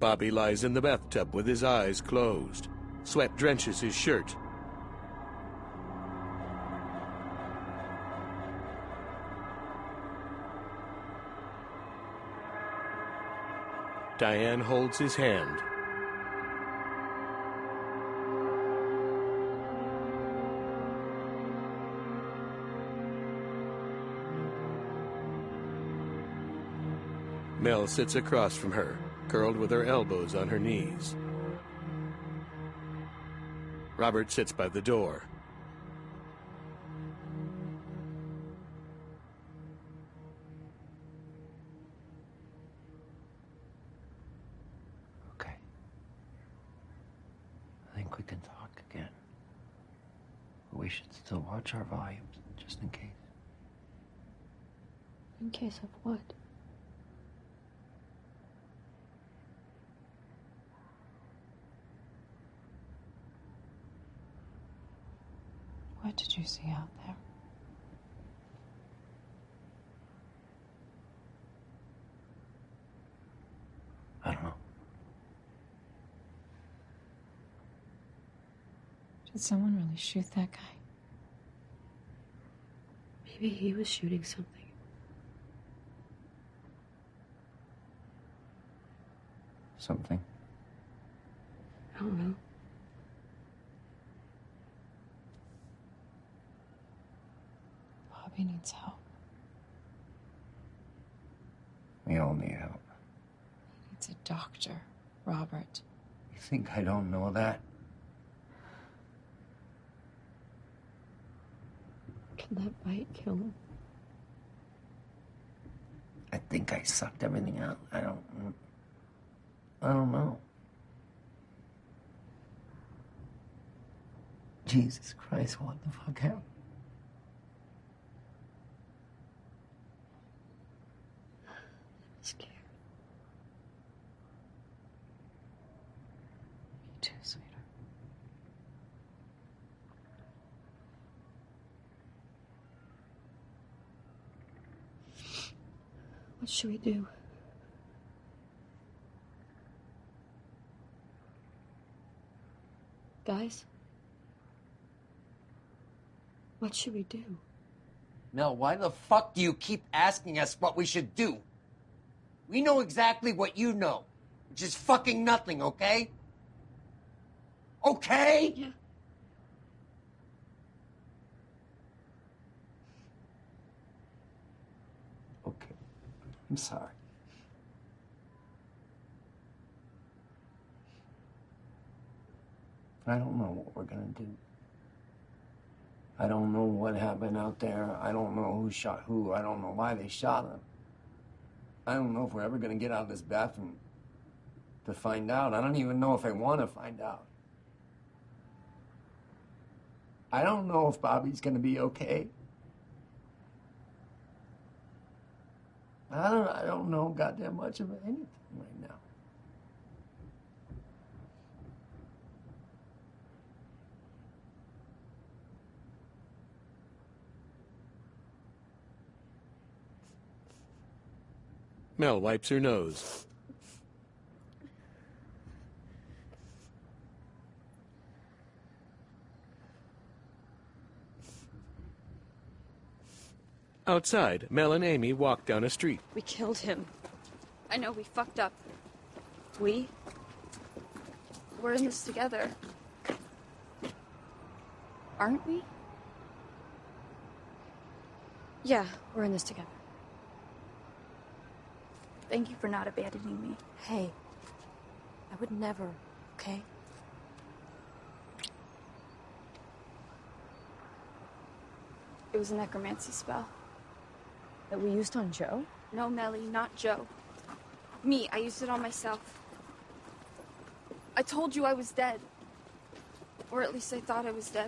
Bobby lies in the bathtub with his eyes closed. Sweat drenches his shirt. Diane holds his hand. Mel sits across from her, curled with her elbows on her knees. Robert sits by the door. Okay. I think we can talk again. But we should still watch our volumes, just in case. In case of what? What did you see out there? I don't know. Did someone really shoot that guy? Maybe he was shooting something. Something? I don't know. Bobby needs help. We all need help. He needs a doctor, Robert. You think I don't know that? Can that bite kill him? I think I sucked everything out. I don't... I don't know. Jesus Christ, what the fuck happened? Scared. Me too, sweetheart. What should we do? Guys? What should we do? Mel, why the fuck do you keep asking us what we should do? We know exactly what you know, which is fucking nothing, okay? Okay? Yeah. Okay. I'm sorry. I don't know what we're gonna do. I don't know what happened out there. I don't know who shot who. I don't know why they shot him. I don't know if we're ever gonna get out of this bathroom to find out. I don't even know if I want to find out. I don't know if Bobby's gonna be okay. I don't. I don't know goddamn much of anything right now. Mel wipes her nose. Outside, Mel and Amy walk down a street. We killed him. I know we fucked up. We? We're in this together. Aren't we? Yeah, we're in this together. Thank you for not abandoning me. Hey, I would never, okay? It was a necromancy spell. That we used on Joe? No, Melly, not Joe. Me, I used it on myself. I told you I was dead. Or at least I thought I was dead.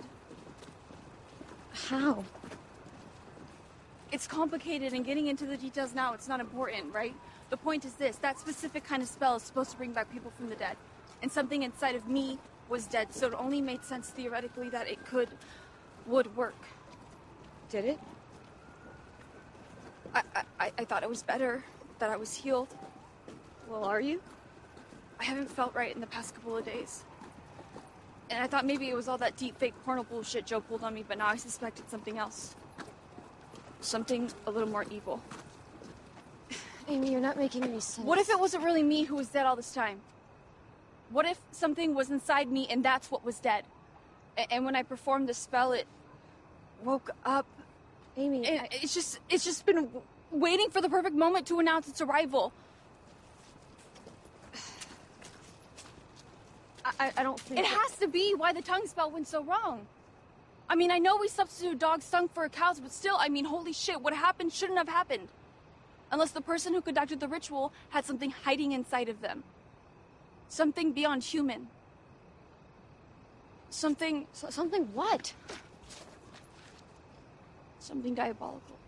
How? It's complicated, and getting into the details now, it's not important, right? The point is this, that specific kind of spell is supposed to bring back people from the dead. And something inside of me was dead, so it only made sense theoretically that it could, would work. Did it? I, I, I thought it was better, that I was healed. Well, are you? I haven't felt right in the past couple of days. And I thought maybe it was all that deep fake porno bullshit Joe pulled on me, but now I suspect it's something else. Something a little more evil. Amy, you're not making any sense. What if it wasn't really me who was dead all this time? What if something was inside me and that's what was dead? A- and when I performed the spell, it woke up. Amy, it, I... it's just it's just been w- waiting for the perfect moment to announce its arrival. I, I don't think... It has to be why the tongue spell went so wrong. I mean, I know we substitute dog's tongue for a cow's, but still, I mean, holy shit, what happened shouldn't have happened. Unless the person who conducted the ritual had something hiding inside of them. Something beyond human. Something... So, something what? Something diabolical.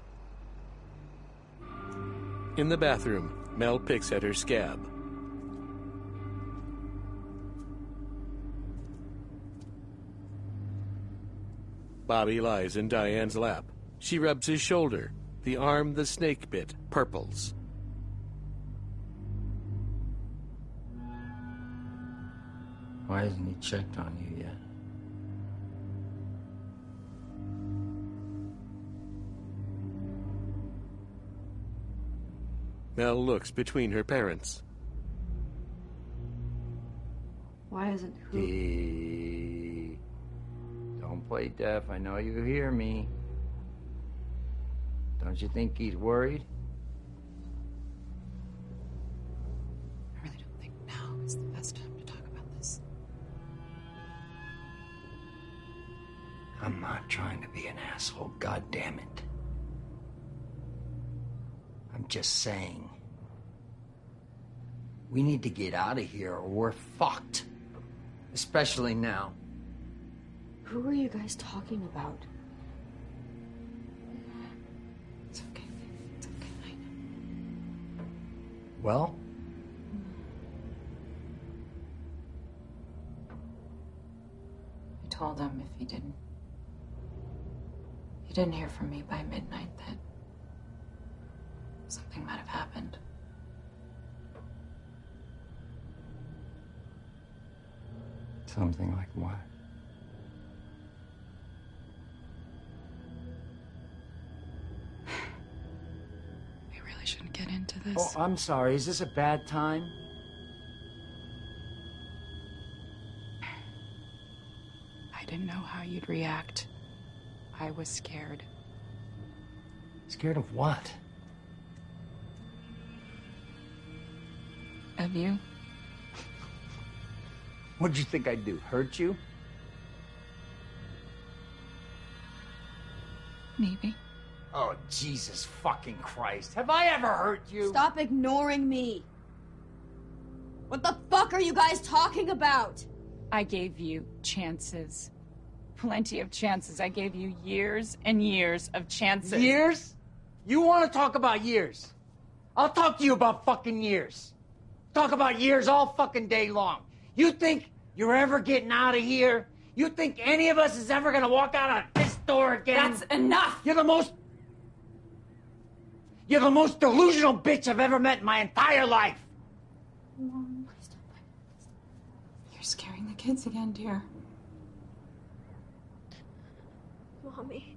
In the bathroom, Mel picks at her scab. Bobby lies in Diane's lap. She rubs his shoulder. The arm the snake bit purples. Why hasn't he checked on you yet? Mel looks between her parents. Why isn't who? Dee. Don't play deaf. I know you hear me. Don't you think he's worried? I really don't think now is the best time to talk about this. I'm not trying to be an asshole, God damn it. I'm just saying. We need to get out of here or we're fucked. Especially now. Who are you guys talking about? It's okay. It's okay. I know. Well? I told him if he didn't... He didn't hear from me by midnight that something might have happened. Something like what? We really shouldn't get into this. Oh, I'm sorry. Is this a bad time? I didn't know how you'd react. I was scared. Scared of what? Of you? What'd you think I'd do? Hurt you? Maybe. Oh, Jesus fucking Christ. Have I ever hurt you? Stop ignoring me. What the fuck are you guys talking about? I gave you chances. Plenty of chances. I gave you years and years of chances. Years? You want to talk about years? I'll talk to you about fucking years. Talk about years all fucking day long. You think you're ever getting out of here? You think any of us is ever gonna walk out of this door again? That's enough! You're the most... You're the most delusional bitch I've ever met in my entire life. Mom, please don't. You're scaring the kids again, dear. Mommy.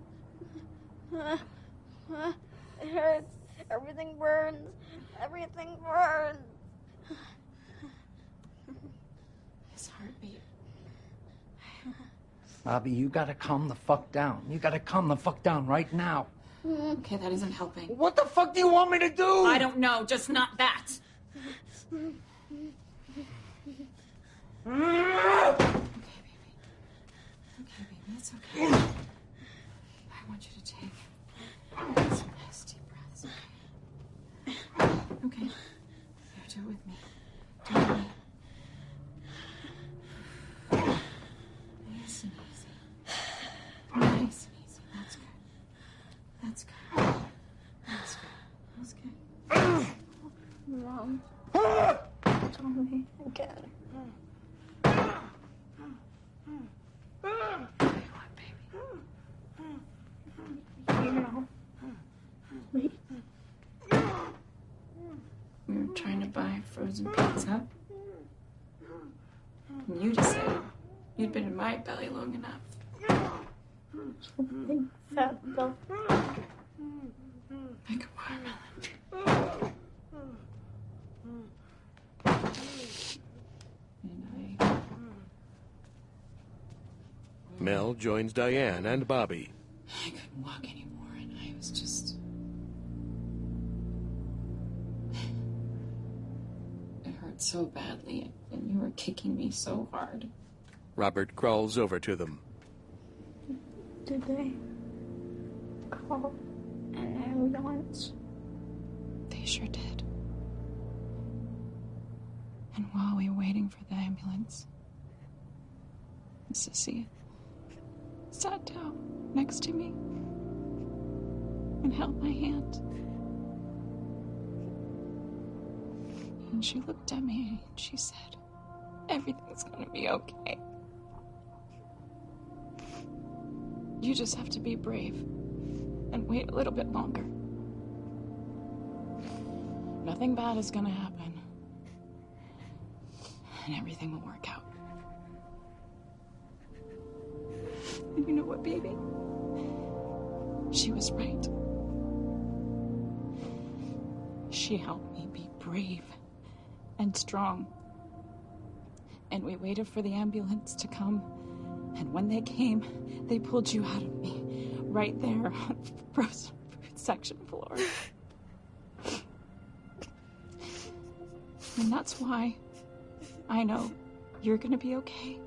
It hurts. Everything burns. Everything burns. His heartbeat. Bobby, you gotta calm the fuck down. You gotta calm the fuck down right now. Okay, that isn't helping. What the fuck do you want me to do? I don't know, just not that. Mm. Okay, baby. Okay, baby, it's okay. I want you to take some nice deep breaths, okay? Okay. Here, do it with me. Do it with me. Nice and easy. Nice and easy. That's good. That's good. That's good. That's good. Mom. Tell me again. What, baby? You know. Me. We were trying to buy frozen pizza. And you decided you'd been in my belly long enough. Big fat bell. Like a watermelon. And I... Mel joins Diane and Bobby. I couldn't walk anymore, and I was just... It hurt so badly, and you were kicking me so hard. Robert crawls over to them. Did they call an ambulance? They sure did. And while we were waiting for the ambulance, Sissy sat down next to me and held my hand. And she looked at me and she said, "Everything's gonna be okay. You just have to be brave and wait a little bit longer. Nothing bad is gonna happen. And everything will work out." And you know what, baby? She was right. She helped me be brave and strong. And we waited for the ambulance to come. And when they came, they pulled you out of me, right there on the frozen fruit section floor. And that's why I know you're gonna be okay.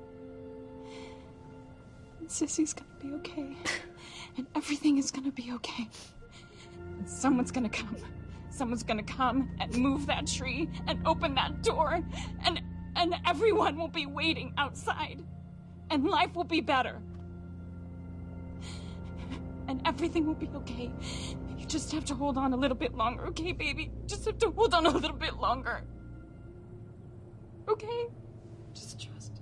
And Sissy's gonna be okay. And everything is gonna be okay. And someone's gonna come. Someone's gonna come and move that tree and open that door. And and everyone will be waiting outside. And life will be better. And everything will be okay. You just have to hold on a little bit longer, okay, baby? Just have to hold on a little bit longer. Okay? Just trust.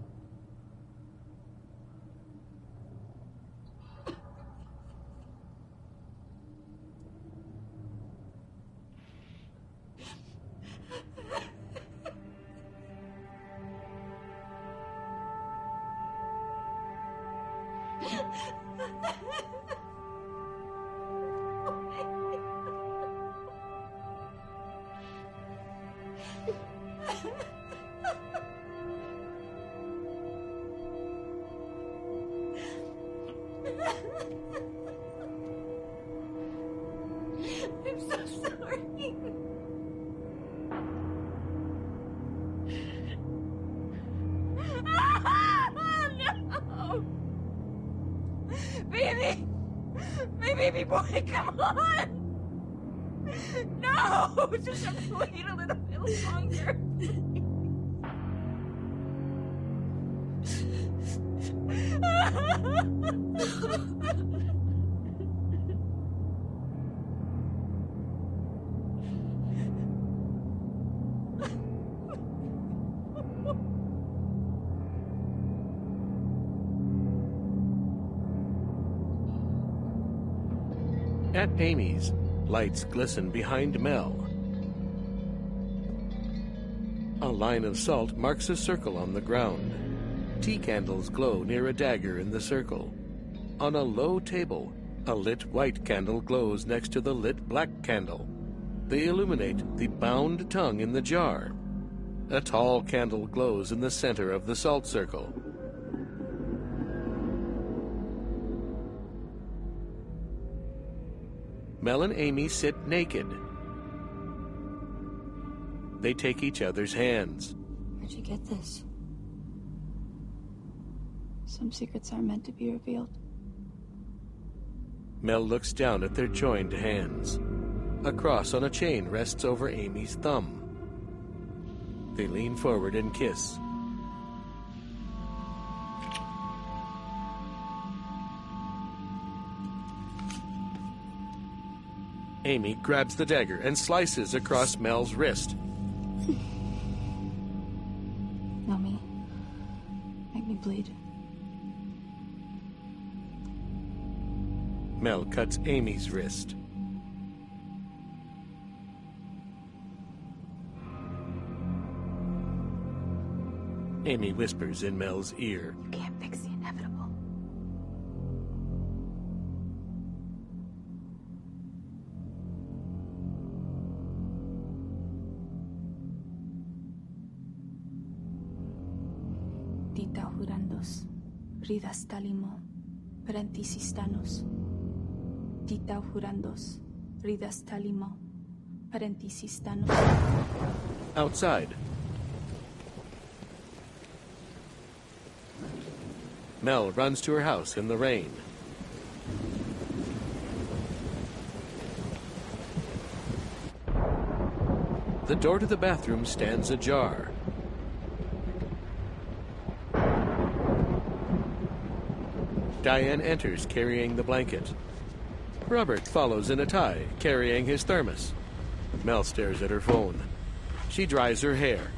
I'm so sorry. No! Baby! My baby boy, come on! No! Just have to wait a little bit longer. At Amy's, lights glisten behind Mel. A line of salt marks a circle on the ground. Tea candles glow near a dagger in the circle. On a low table, a lit white candle glows next to the lit black candle. They illuminate the bound tongue in the jar. A tall candle glows in the center of the salt circle. Mel and Amy sit naked. They take each other's hands. Where'd you get this? Some secrets are meant to be revealed. Mel looks down at their joined hands. A cross on a chain rests over Amy's thumb. They lean forward and kiss. Amy grabs the dagger and slices across Mel's wrist. Not me. Make me bleed. Mel cuts Amy's wrist. Amy whispers in Mel's ear. You can't fix the inevitable. Dita jurandos, ridas talimo, parentisistanos. Dita jurandos, ridas talimo, parentisistanos. Outside. Mel runs to her house in the rain. The door to the bathroom stands ajar. Diane enters carrying the blanket. Robert follows in a tie, carrying his thermos. Mel stares at her phone. She dries her hair.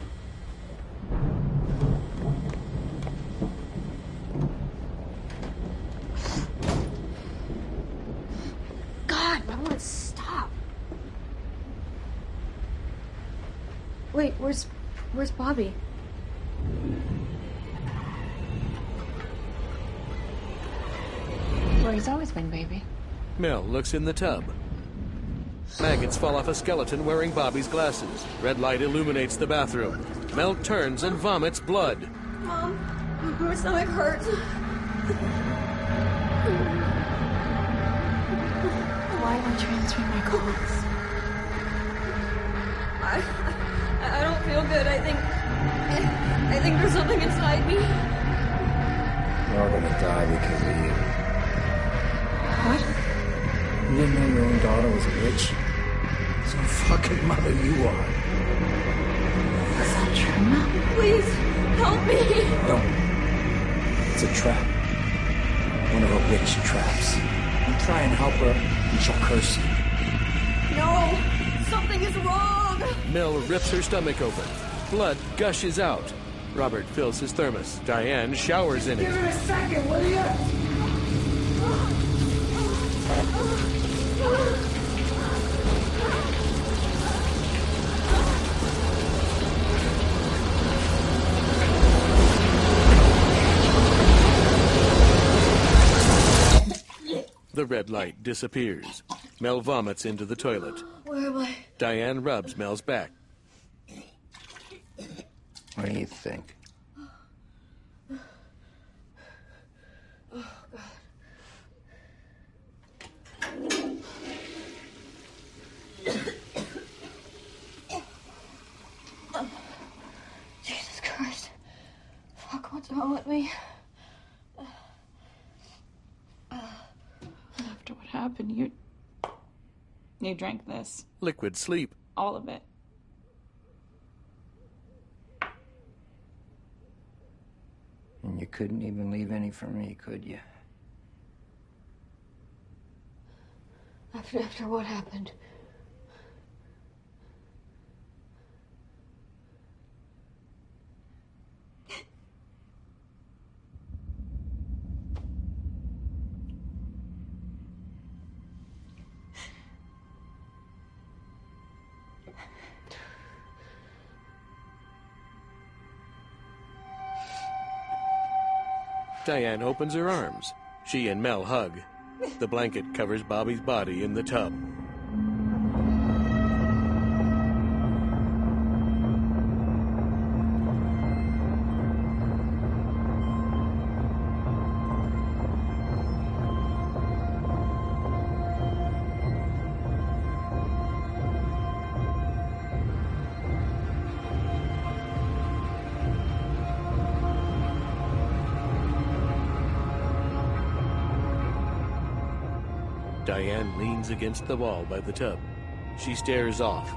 God, I want to stop. Wait, where's where's Bobby? Where he's always been, baby. Mel looks in the tub. Maggots fall off a skeleton wearing Bobby's glasses. Red light illuminates the bathroom. Mel turns and vomits blood. Mom, my stomach hurts. Why won't you answer my calls? I, I, I don't feel good. I think, I, I think there's something inside me. We're all gonna die because of you. What? You didn't know your own daughter was a witch? Some fucking mother you are. Is that true, Mom? Please, help me. Don't. It's a trap. One of her witch traps. You try and help her, and she'll curse you. No, something is wrong. Mel rips her stomach open. Blood gushes out. Robert fills his thermos. Diane showers in it. Give it a second, will you? The red light disappears. Mel vomits into the toilet. Where am I? Diane rubs Mel's back. What do you think? Oh, God. Jesus Christ. Fuck, what's wrong with me? After what happened, you... You drank this. Liquid sleep. All of it. And you couldn't even leave any for me, could you? After, after what happened? Diane opens her arms. She and Mel hug. The blanket covers Bobby's body in the tub. Diane leans against the wall by the tub. She stares off.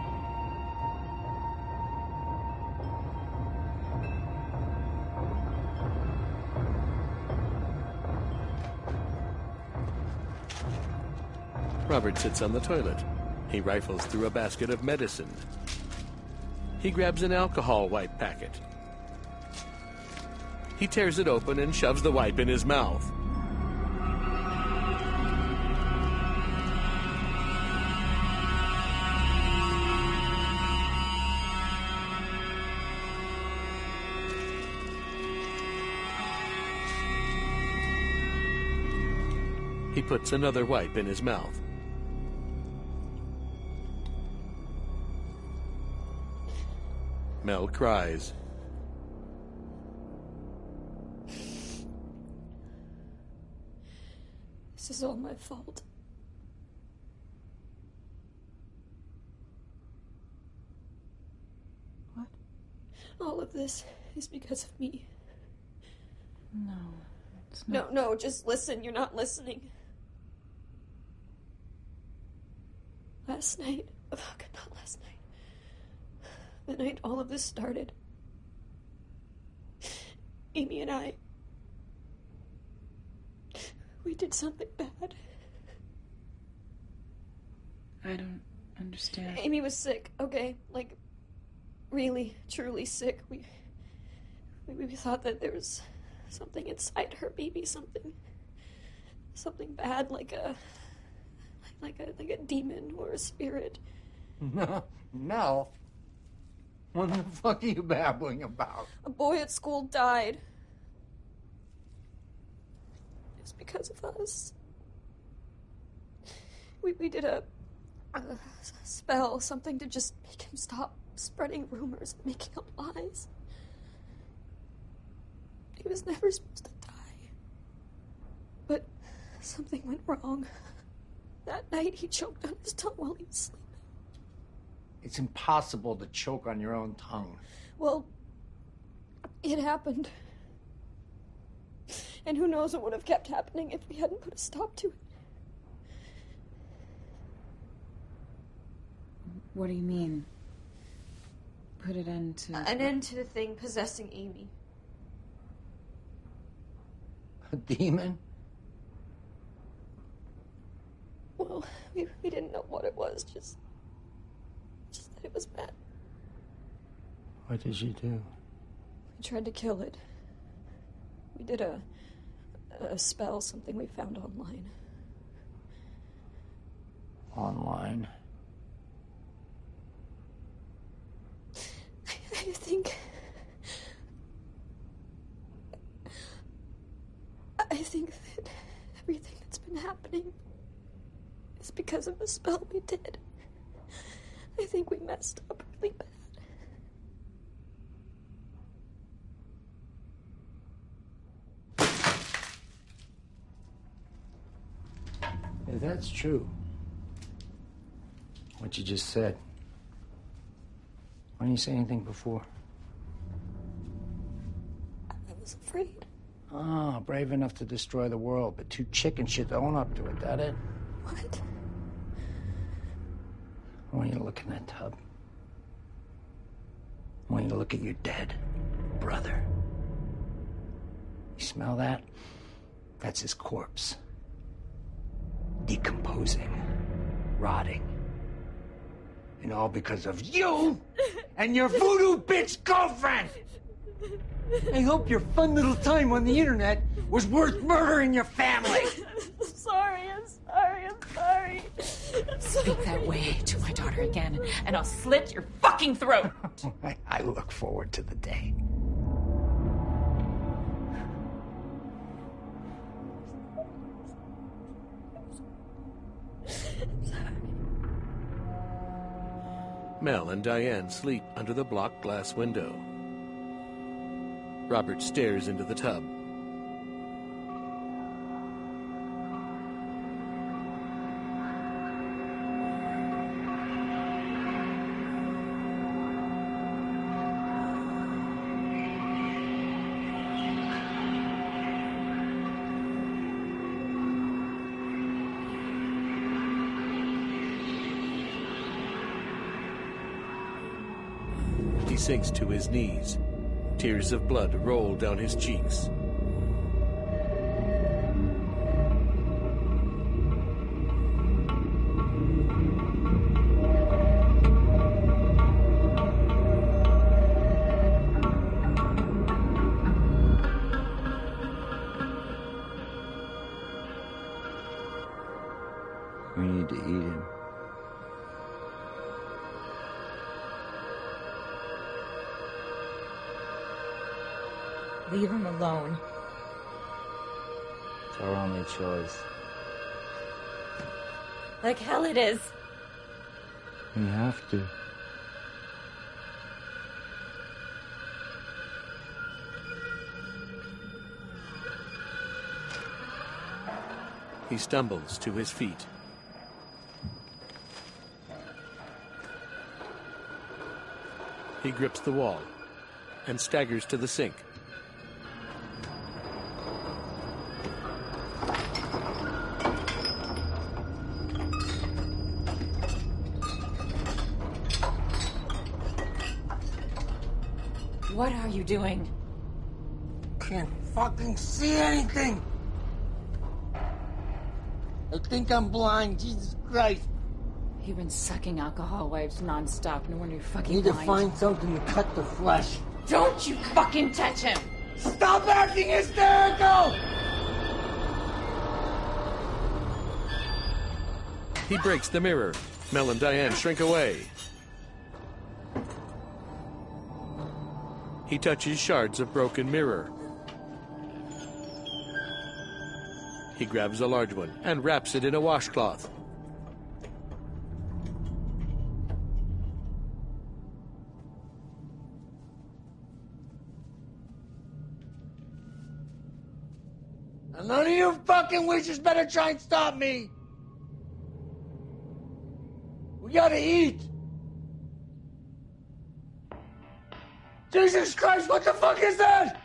Robert sits on the toilet. He rifles through a basket of medicine. He grabs an alcohol wipe packet. He tears it open and shoves the wipe in his mouth. puts another wipe in his mouth. Mel cries. This is all my fault. What? All of this is because of me. No, it's not. No, no, just listen. You're not listening. Last night, oh God, not last night. The night all of this started. Amy and I, we did something bad. I don't understand. Amy was sick, okay? Like, really, truly sick. We, we, we thought that there was something inside her, maybe something, something bad, like a, like a, like a demon or a spirit. No, Mel. What the fuck are you babbling about? A boy at school died. It was because of us. We we did a, a spell, something to just make him stop spreading rumors and making up lies. He was never supposed to die. But something went wrong. That night he choked on his tongue while he was sleeping. It's impossible to choke on your own tongue. Well, it happened. And who knows what would have kept happening if we hadn't put a stop to it. What do you mean? Put it end to... An end to the thing possessing Amy. A demon? Well, we, we didn't know what it was, just... just that it was bad. What did you do? We tried to kill it. We did a... a spell, something we found online. Online? I think... I think that everything that's been happening is because of the spell we did. I think we messed up really bad. If that's true, what you just said, why didn't you say anything before? I was afraid. Ah, brave enough to destroy the world, but too chicken shit to own up to it, that it? What? I want you to look in that tub. I want you to look at your dead brother. You smell that? That's his corpse. Decomposing, rotting. And all because of you and your voodoo bitch girlfriend! I hope your fun little time on the internet was worth murdering your family! I'm sorry, I'm sorry, I'm sorry. I'm sorry. Speak that way to my daughter again, and I'll slit your fucking throat! I, I look forward to the day. Mel and Diane sleep under the blocked glass window. Robert stares into the tub. He sinks to his knees. Tears of blood roll down his cheeks. We need to eat him. Leave him alone. It's our only choice. Like hell it is. We have to. He stumbles to his feet. He grips the wall and staggers to the sink. What are you doing? Can't fucking see anything. I think I'm blind, Jesus Christ. You've been sucking alcohol wipes nonstop. No wonder you're fucking Need to blind. find something to cut the flesh. Don't you fucking touch him! Stop acting hysterical! He breaks the mirror. Mel and Diane shrink away. He touches shards of broken mirror. He grabs a large one and wraps it in a washcloth. And none of you fucking witches better try and stop me! We gotta eat! Jesus Christ, what the fuck is that?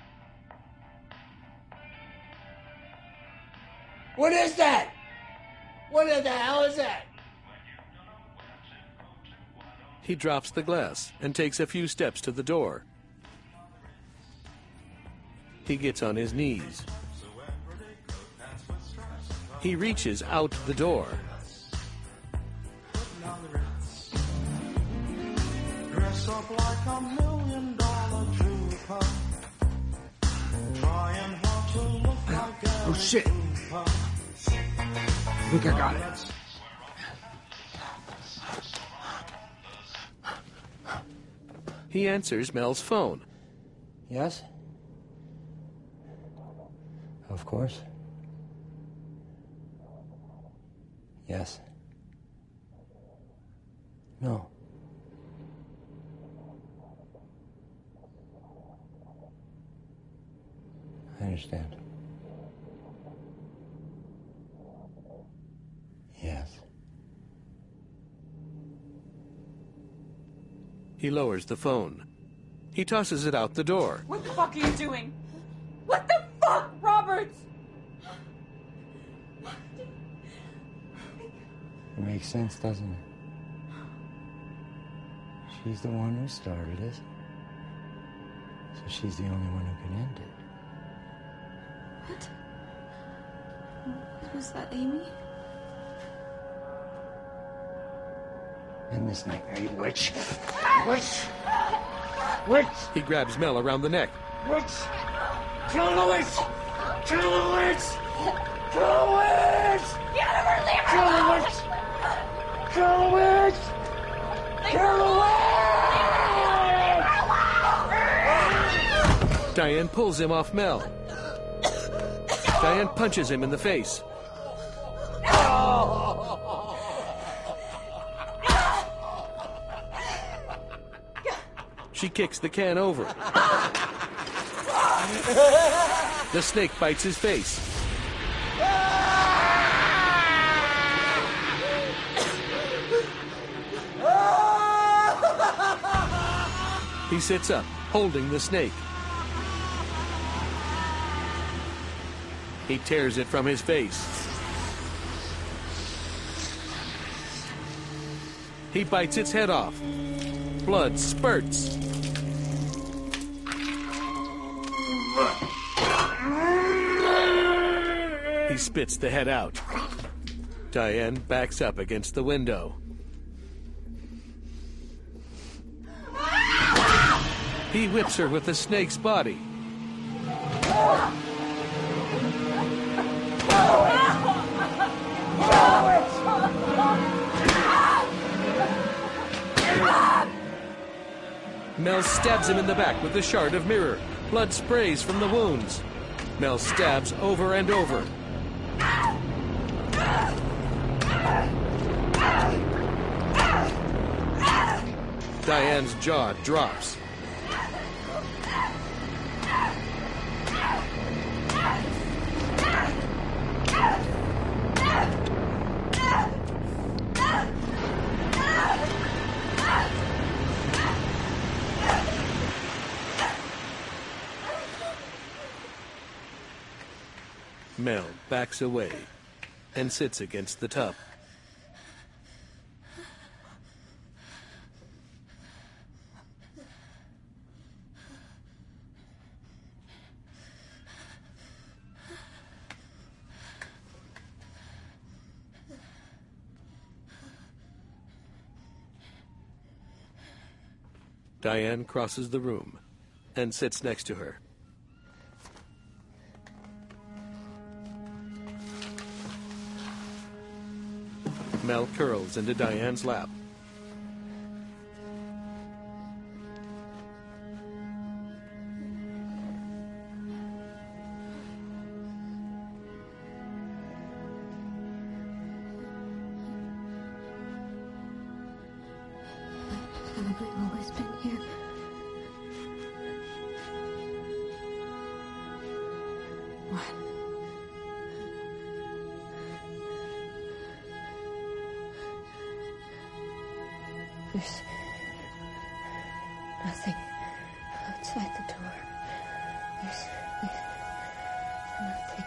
What is that? What the hell is that? He drops the glass and takes a few steps to the door. He gets on his knees. He reaches out the door. Dress up like a million dollar trooper. Trying hard to look like a Oh shit. I think I got it. He answers Mel's phone. Yes? Of course. Yes. No. I understand. Yes. He lowers the phone. He tosses it out the door. What the fuck are you doing? What the fuck, Roberts? It makes sense, doesn't it? She's the one who started it. So she's the only one who can end it. What? Was that Amy? End this nightmare, you witch. Witch! Witch! He grabs Mel around the neck. Witch! Kill the witch! Kill the witch! Kill the witch! Get him or leave her Kill the alone! witch! Kill the witch! Kill the witch! Diane pulls him off Mel. Diane punches him in the face. She kicks the can over. The snake bites his face. He sits up, holding the snake. He tears it from his face. He bites its head off. Blood spurts. He spits the head out. Diane backs up against the window. He whips her with the snake's body. Mel stabs him in the back with the shard of mirror. Blood sprays from the wounds. Mel stabs over and over. Diane's jaw drops. Mel backs away and sits against the tub. Diane crosses the room and sits next to her. Mel curls into Diane's lap. Haven't I always been here? What? There's nothing outside the door. There's, there's nothing.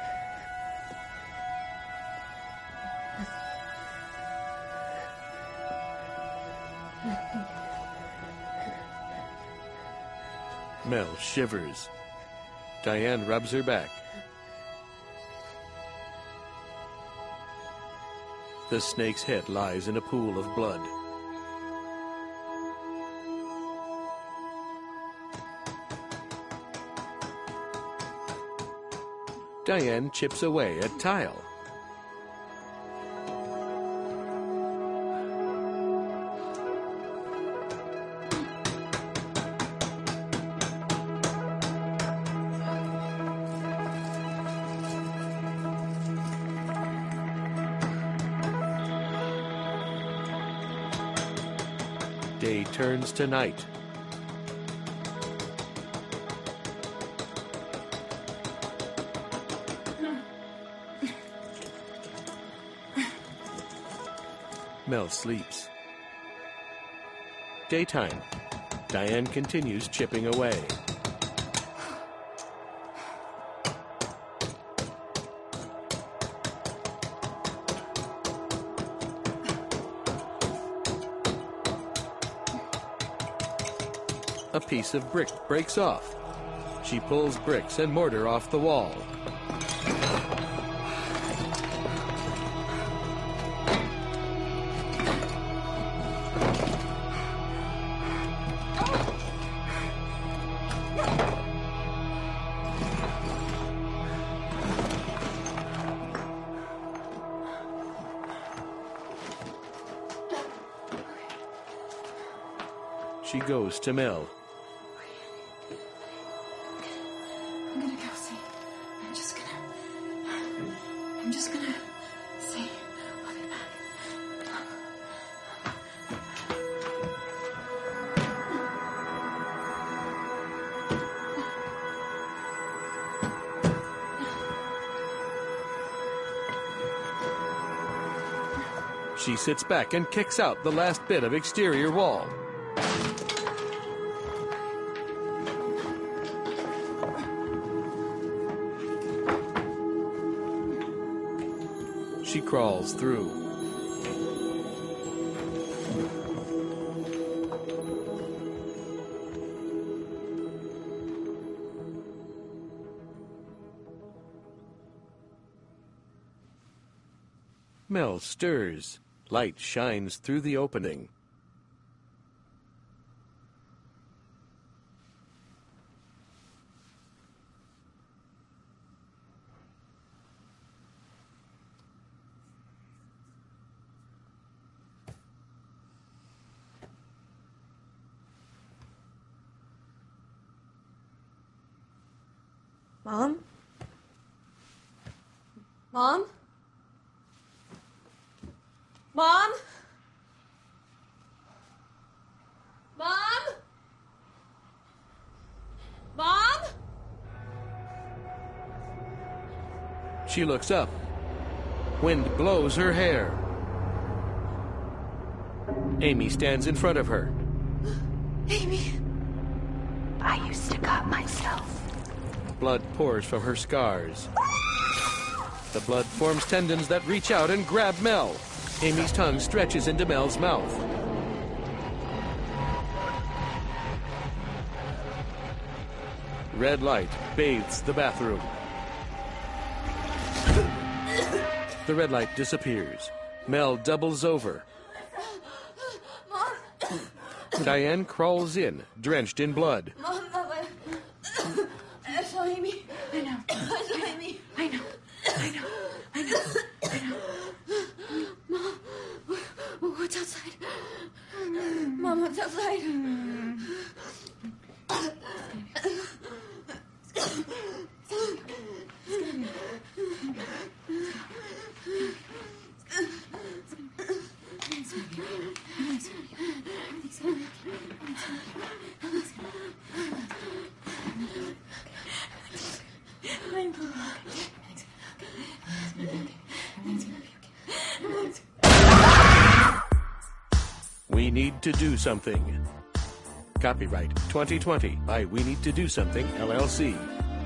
Nothing. Nothing. Mel shivers. Diane rubs her back. The snake's head lies in a pool of blood. Diane chips away at tile. Day turns to night. Mel sleeps. Daytime. Diane continues chipping away. A piece of brick breaks off. She pulls bricks and mortar off the wall. She goes to Mel. I'm gonna go see. I'm just gonna... I'm just gonna see. I'll be back. She sits back and kicks out the last bit of exterior wall. She crawls through. Mel stirs. Light shines through the opening. Mom? Mom? Mom? She looks up. Wind blows her hair. Amy stands in front of her. Amy. I used to cut myself. Blood pours from her scars. The blood forms tendons that reach out and grab Mel. Amy's tongue stretches into Mel's mouth. Red light bathes the bathroom. The red light disappears. Mel doubles over. Mom. Diane crawls in, drenched in blood. Mom, Mom, I, I saw Amy. I know. I saw Amy. I know. I know. I know. I know. Mom, what's outside? Mom, what's outside? We Need to Do Something. Copyright twenty twenty by We Need to Do Something, L L C.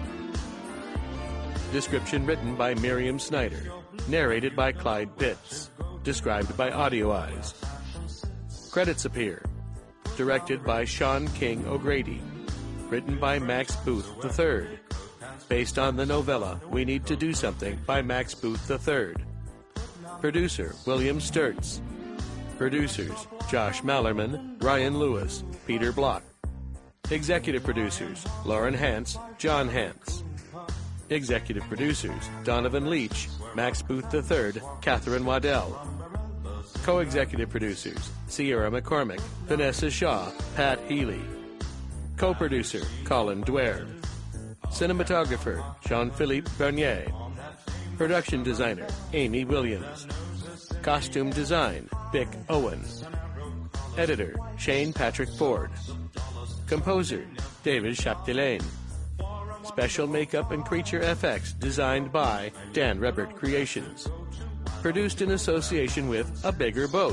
Description written by Miriam Snyder. Narrated by Clyde Pitts. Described by Audio Eyes. Credits appear. Directed by Sean King O'Grady. Written by Max Booth the third. Based on the novella We Need to Do Something by Max Booth the third. Producer William Sturtz. Producers Josh Mallerman, Ryan Lewis, Peter Block. Executive producers Lauren Hance, John Hance. Executive producers Donovan Leach, Max Booth the third, Catherine Waddell. Co-executive producers Sierra McCormick, Vanessa Shaw, Pat Healy. Co-producer Colin Dwyer. Cinematographer Jean-Philippe Bernier. Production designer Amy Williams. Costume design Vic Owen. Editor Shane Patrick Ford. Composer David Chapdelaine. Special makeup and creature F X designed by Dan Rebert Creations. Produced in association with A Bigger Boat.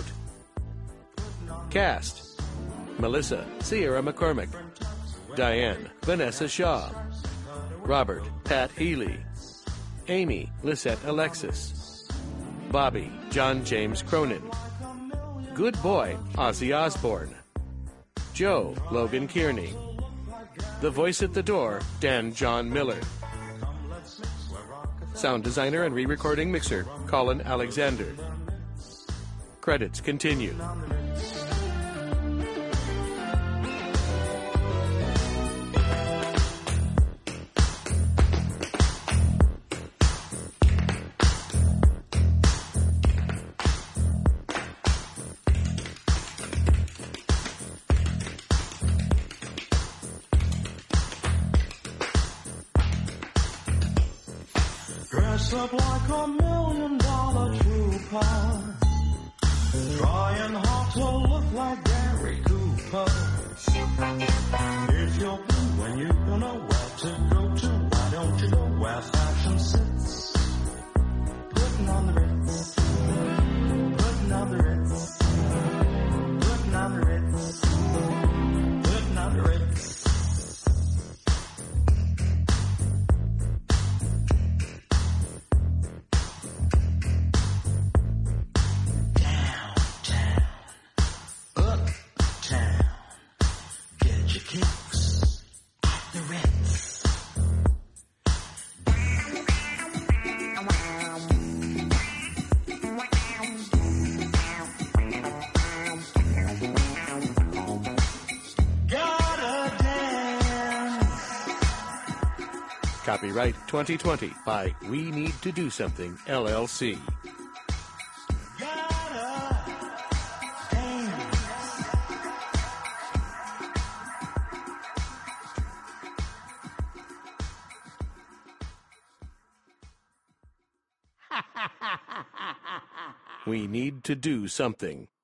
Cast: Melissa Sierra McCormick. Diane Vanessa Shaw. Robert Pat Healy. Amy Lisette Alexis. Bobby John James Cronin. Good Boy Ozzy Osbourne. Joe Logan Kearney. The voice at the door Dan John Miller. Sound designer and re-recording mixer Colin Alexander. Credits continue. Dress up like a million dollar trooper, trying hard to look like Gary Cooper. If you're blue and you don't know where to go to, why don't you go where fashion sits? Putting on the Ritz, putting on the Ritz, putting on the Ritz, putting on the Ritz. Copyright twenty twenty by We Need to Do Something, L L C. We need to do something.